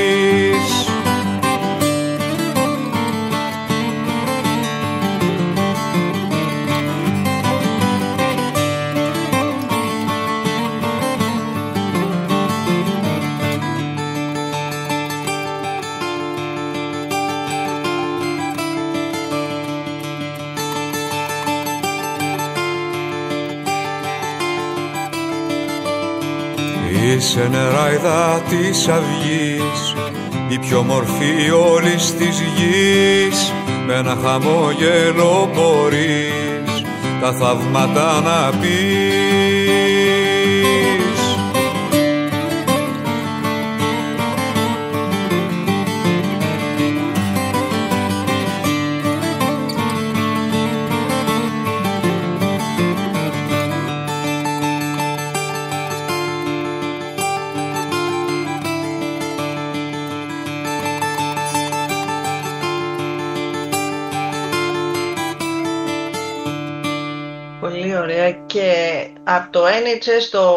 Είσαι νεράιδα της αυγής, η πιο μορφή όλης της γης, με ένα χαμόγελο μπορείς τα θαύματα να πεις. Και από το Εν Έιτς Ες, το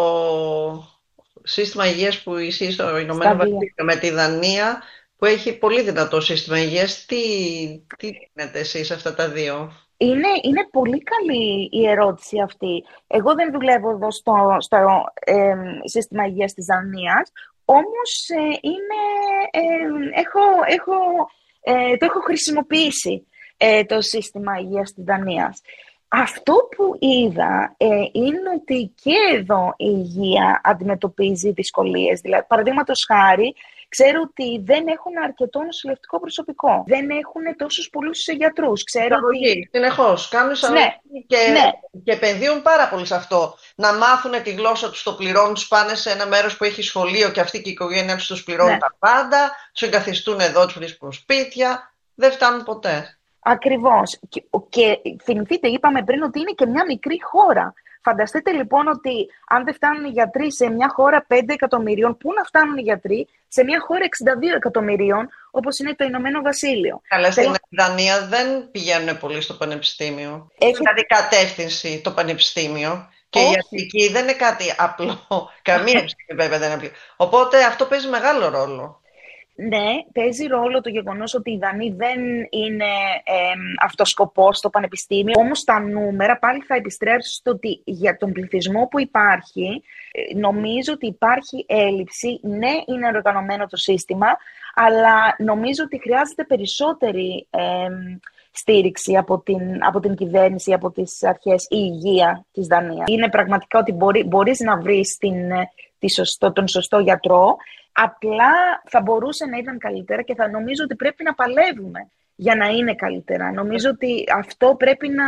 σύστημα υγείας που ισχύει στο Ηνωμένο Βασίλειο με τη Δανία, που έχει πολύ δυνατό σύστημα υγείας, τι, τι δίνετε εσείς αυτά τα δύο? Είναι, είναι πολύ καλή η ερώτηση αυτή. Εγώ δεν δουλεύω εδώ στο, στο ε, σύστημα υγείας της Δανίας, όμως ε, είναι, ε, έχω, έχω, ε, το έχω χρησιμοποιήσει ε, το σύστημα υγείας της Δανίας. Αυτό που είδα ε, είναι ότι και εδώ η υγεία αντιμετωπίζει δυσκολίες. Δηλαδή, παραδείγματος χάρη, ξέρω ότι δεν έχουν αρκετό νοσηλευτικό προσωπικό. Δεν έχουν τόσους πολλούς γιατρούς. Ξέρω ότι... Συνεχώς. Κάνουν εισαγωγή, ναι, και, ναι. και επενδύουν πάρα πολύ σε αυτό. Να μάθουν τη γλώσσα τους, το πληρώνουν, τους πάνε σε ένα μέρος που έχει σχολείο και αυτή και η οικογένειά τους τους πληρώνουν, ναι, τα πάντα. Τους εγκαθιστούν εδώ, τους βρίσκουν σπίτια. Δεν φτάνουν ποτέ. Ακριβώς. Και, και θυμηθείτε, είπαμε πριν ότι είναι και μια μικρή χώρα. Φανταστείτε λοιπόν ότι αν δεν φτάνουν οι γιατροί σε μια χώρα πέντε εκατομμυρίων, πού να φτάνουν οι γιατροί σε μια χώρα εξήντα δύο εκατομμυρίων, όπως είναι το Ηνωμένο Βασίλειο. Καλά, στην Δανία δεν πηγαίνουν πολύ στο πανεπιστήμιο. Έχει δηλαδή κατεύθυνση το πανεπιστήμιο. Και όχι, η ιατρική δεν είναι κάτι απλό. Καμία επιστήμη βέβαια δεν είναι απλή. Οπότε αυτό παίζει μεγάλο ρόλο. Ναι, παίζει ρόλο το γεγονός ότι οι Δανείοι δεν είναι ε, αυτός σκοπός στο πανεπιστήμιο. Όμως τα νούμερα πάλι θα επιστρέψουν στο ότι για τον πληθυσμό που υπάρχει, νομίζω ότι υπάρχει έλλειψη. Ναι, είναι οργανωμένο το σύστημα, αλλά νομίζω ότι χρειάζεται περισσότερη ε, στήριξη από την, από την κυβέρνηση, από τις αρχές, η υγεία της Δανίας. Είναι πραγματικά ότι μπορεί, μπορείς να βρεις την, τη σωστό, τον σωστό γιατρό. Απλά θα μπορούσε να ήταν καλύτερα και θα νομίζω ότι πρέπει να παλεύουμε για να είναι καλύτερα. Νομίζω ότι αυτό πρέπει να,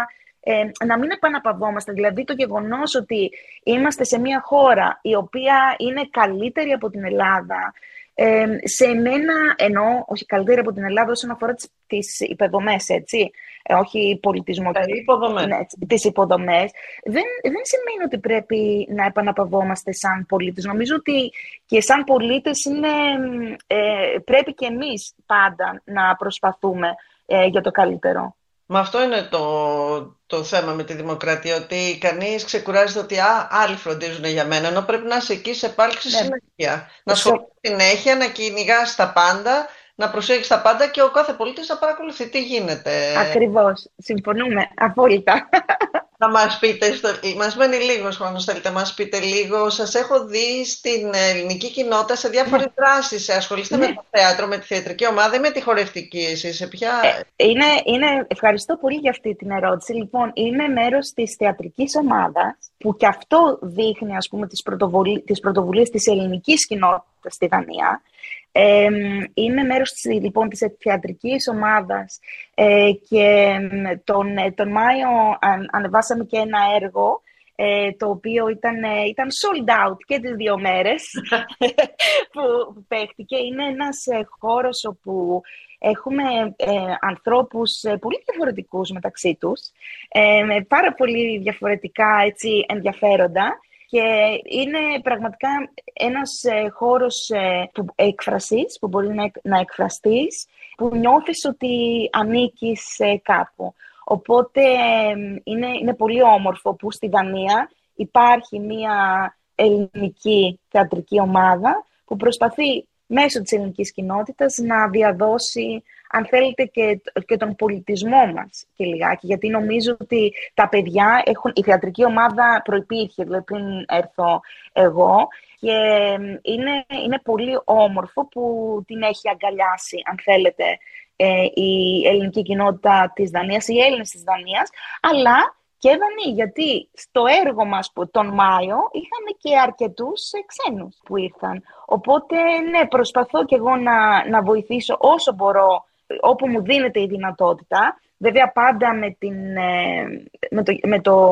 ε, να μην επαναπαυόμαστε. Δηλαδή το γεγονός ότι είμαστε σε μια χώρα η οποία είναι καλύτερη από την Ελλάδα, ε, σε μένα εννοώ, όχι καλύτερη από την Ελλάδα όσον αφορά τις, τις υποδομές, έτσι, ε, όχι πολιτισμό, υποδομές. Ναι, τις υποδομές, δεν, δεν σημαίνει ότι πρέπει να επαναπαυόμαστε σαν πολίτες. Νομίζω ότι και σαν πολίτες είναι, ε, πρέπει και εμείς πάντα να προσπαθούμε ε, για το καλύτερο. Μα αυτό είναι το, το θέμα με τη δημοκρατία, ότι κανείς ξεκουράζεται ότι α, άλλοι φροντίζουν για μένα, ενώ πρέπει να είσαι εκεί σε επάλξη, ναι, συνέχεια. Να ασχολείσαι συνέχεια, να κυνηγάς τα πάντα, να προσέχεις τα πάντα και ο κάθε πολίτης να παρακολουθεί τι γίνεται. Ακριβώς. Συμφωνούμε. Απόλυτα. Να μας πείτε, στο, μας μένει λίγος χρόνος, θέλετε να μας πείτε λίγο. Σας έχω δει στην ελληνική κοινότητα σε διάφορες, ναι, δράσεις. Ασχολείστε, ναι, με το θέατρο, με τη θεατρική ομάδα ή με τη χορευτική εσείς? Σε ποια... ε, είναι, είναι, ευχαριστώ πολύ για αυτή την ερώτηση. Λοιπόν, είμαι μέρος της θεατρικής ομάδας, που και αυτό δείχνει, ας πούμε, τις, πρωτοβουλ... τις πρωτοβουλίες της ελληνικής κοινότητας στη Δανία. Ε, είμαι μέρος της, λοιπόν, της θεατρικής ομάδας ε, και τον, τον Μάιο αν, ανεβάσαμε και ένα έργο ε, το οποίο ήταν, ε, ήταν sold out και τις δύο μέρες που παίχτηκε. Είναι ένας ε, χώρος όπου έχουμε ε, ανθρώπους ε, πολύ διαφορετικούς μεταξύ τους, ε, με πάρα πολύ διαφορετικά έτσι, ενδιαφέροντα. Και είναι πραγματικά ένας ε, χώρος ε, που εκφρασής, που μπορεί να, να εκφραστείς, που νιώθεις ότι ανήκεις ε, κάπου. Οπότε ε, είναι, είναι πολύ όμορφο που στη Δανία υπάρχει μια ελληνική θεατρική ομάδα που προσπαθεί μέσω της ελληνικής κοινότητας να διαδώσει, αν θέλετε, και, και τον πολιτισμό μας και λιγάκι. Γιατί νομίζω ότι τα παιδιά έχουν... Η θεατρική ομάδα προϋπήρχε, δηλαδή πριν έρθω εγώ, και είναι, είναι πολύ όμορφο που την έχει αγκαλιάσει, αν θέλετε, ε, η ελληνική κοινότητα της Δανίας, οι Έλληνες της Δανίας, αλλά και Δανείοι, γιατί στο έργο μας τον Μάιο είχαμε και αρκετούς ξένους που ήρθαν. Οπότε, ναι, προσπαθώ κι εγώ να, να βοηθήσω όσο μπορώ, όπου μου δίνεται η δυνατότητα. Βέβαια, πάντα με, την, με, το, με το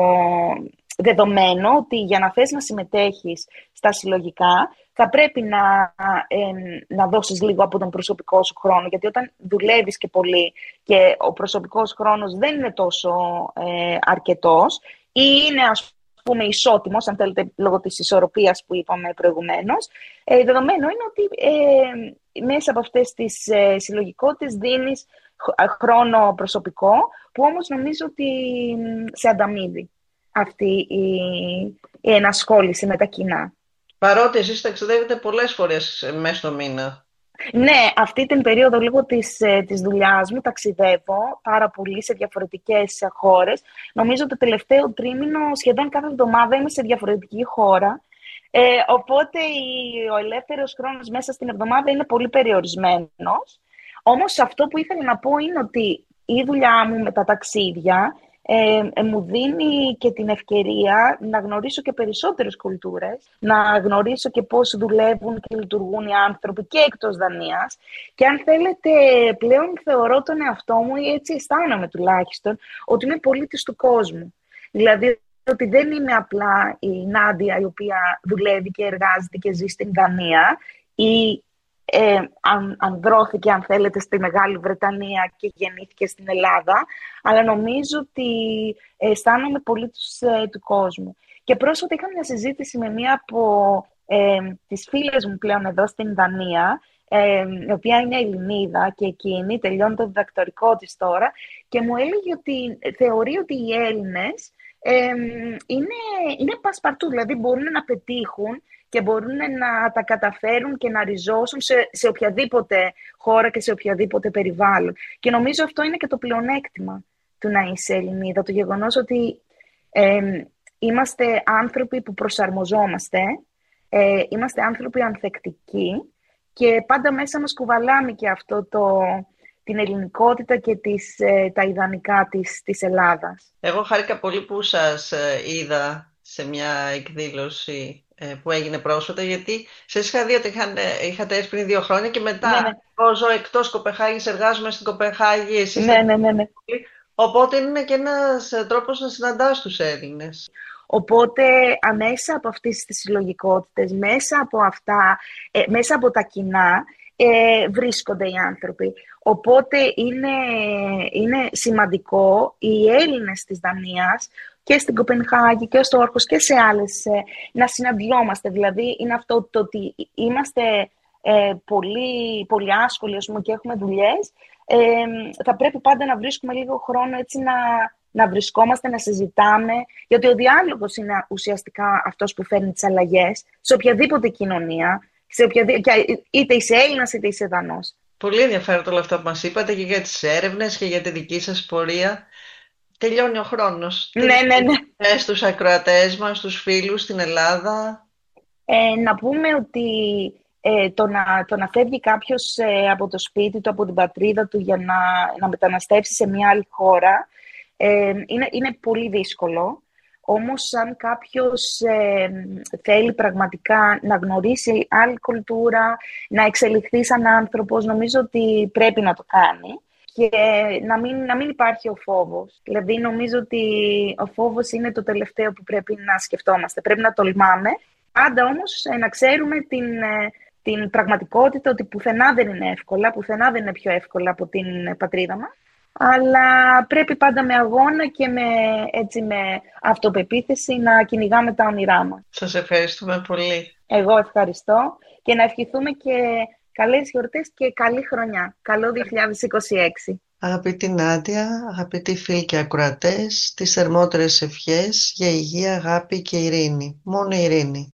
δεδομένο ότι για να θες να συμμετέχεις στα συλλογικά, θα πρέπει να, ε, να δώσεις λίγο από τον προσωπικό σου χρόνο, γιατί όταν δουλεύεις και πολύ και ο προσωπικός χρόνος δεν είναι τόσο ε, αρκετός ή είναι, ας πούμε, ισότιμος, αν θέλετε, λόγω της ισορροπίας που είπαμε προηγουμένως, ε, δεδομένο είναι ότι ε, μέσα από αυτές τις ε, συλλογικότητες δίνεις χρόνο προσωπικό, που όμως νομίζω ότι σε ανταμείβει αυτή η, η ενασχόληση με τα κοινά. Παρότι εσείς ταξιδεύετε πολλές φορές μέσα στο μήνα. Ναι, αυτή την περίοδο λίγο της, της δουλειάς μου ταξιδεύω πάρα πολύ σε διαφορετικές χώρες. Νομίζω το τελευταίο τρίμηνο σχεδόν κάθε εβδομάδα είμαι σε διαφορετική χώρα. Ε, οπότε η, ο ελεύθερος χρόνος μέσα στην εβδομάδα είναι πολύ περιορισμένος. Όμως αυτό που ήθελα να πω είναι ότι η δουλειά μου με τα ταξίδια Ε, ε, μου δίνει και την ευκαιρία να γνωρίσω και περισσότερες κουλτούρες, να γνωρίσω και πώς δουλεύουν και λειτουργούν οι άνθρωποι και εκτός Δανίας. Και αν θέλετε, πλέον θεωρώ τον εαυτό μου, ή έτσι αισθάνομαι τουλάχιστον, ότι είμαι πολίτης του κόσμου. Δηλαδή ότι δεν είμαι απλά η Νάντια, η οποία δουλεύει και εργάζεται και ζει στην Δανία, ή Ε, αν, ανδρώθηκε, αν θέλετε, στη Μεγάλη Βρετανία και γεννήθηκε στην Ελλάδα, αλλά νομίζω ότι αισθάνομαι πολίτης ε, του κόσμου. Και πρόσφατα είχα μια συζήτηση με μία από ε, τις φίλες μου πλέον εδώ στην Δανία, ε, η οποία είναι Ελληνίδα και εκείνη τελειώνει το διδακτορικό της τώρα, και μου έλεγε ότι θεωρεί ότι οι Έλληνες ε, είναι, είναι πασπαρτού, δηλαδή μπορούν να πετύχουν και μπορούν να τα καταφέρουν και να ριζώσουν σε, σε οποιαδήποτε χώρα και σε οποιαδήποτε περιβάλλον. Και νομίζω αυτό είναι και το πλεονέκτημα του να είσαι Ελληνίδα, το γεγονός ότι ε, είμαστε άνθρωποι που προσαρμοζόμαστε, ε, είμαστε άνθρωποι ανθεκτικοί και πάντα μέσα μας κουβαλάμε και αυτό το, την ελληνικότητα και τις, ε, τα ιδανικά της, της Ελλάδας. Εγώ χάρηκα πολύ που σας ε, είδα σε μια εκδήλωση που έγινε πρόσφατα, γιατί σας είχα δει ότι είχατε έρθει πριν δύο χρόνια και μετά ναι, ναι. Εγώ ζω εκτός Κοπενχάγης, εργάζομαι στην Κοπενχάγη, εσείς ναι, ναι, ναι, ναι. Οπότε είναι και ένας τρόπος να συναντάς τους Έλληνες. Οπότε μέσα από αυτές τις συλλογικότητες, μέσα από αυτά, ε, μέσα από τα κοινά, ε, βρίσκονται οι άνθρωποι. Οπότε είναι, είναι σημαντικό οι Έλληνες της Δανίας και στην Κοπενχάγη και στο Όρχος και σε άλλες ε, να συναντιόμαστε. Δηλαδή είναι αυτό το ότι είμαστε ε, πολύ, πολύ άσχολοι, ας πούμε, και έχουμε δουλειές. Ε, θα πρέπει πάντα να βρίσκουμε λίγο χρόνο έτσι να, να βρισκόμαστε, να συζητάμε, γιατί ο διάλογος είναι ουσιαστικά αυτός που φέρνει τις αλλαγές σε οποιαδήποτε κοινωνία, σε οποιαδήποτε, είτε είσαι Έλληνας είτε είσαι Δανός. Πολύ ενδιαφέρον όλα αυτά που μας είπατε και για τις έρευνες και για τη δική σας πορεία. Τελειώνει ο χρόνος. Ναι, ναι, ναι. Στους ακροατές μας, στους φίλους στην Ελλάδα. Ε, να πούμε ότι ε, το, να, το να φεύγει κάποιος ε, από το σπίτι του, από την πατρίδα του για να, να μεταναστεύσει σε μια άλλη χώρα ε, είναι, είναι πολύ δύσκολο. Όμως αν κάποιος ε, θέλει πραγματικά να γνωρίσει άλλη κουλτούρα, να εξελιχθεί σαν άνθρωπος, νομίζω ότι πρέπει να το κάνει. και να μην, να μην υπάρχει ο φόβος. Δηλαδή νομίζω ότι ο φόβος είναι το τελευταίο που πρέπει να σκεφτόμαστε. Πρέπει να τολμάμε, πάντα όμως να ξέρουμε την, την πραγματικότητα ότι πουθενά δεν είναι εύκολα, πουθενά δεν είναι πιο εύκολα από την πατρίδα μας. Αλλά πρέπει πάντα με αγώνα και με, έτσι, με αυτοπεποίθηση να κυνηγάμε τα όνειρά μας. Σας ευχαριστούμε πολύ. Εγώ ευχαριστώ και να ευχηθούμε και καλές γιορτές και καλή χρονιά. Καλό δύο χιλιάδες είκοσι έξι. Αγαπητή Νάντια, αγαπητοί φίλοι και ακροατές, τις θερμότερες ευχές για υγεία, αγάπη και ειρήνη. Μόνο ειρήνη.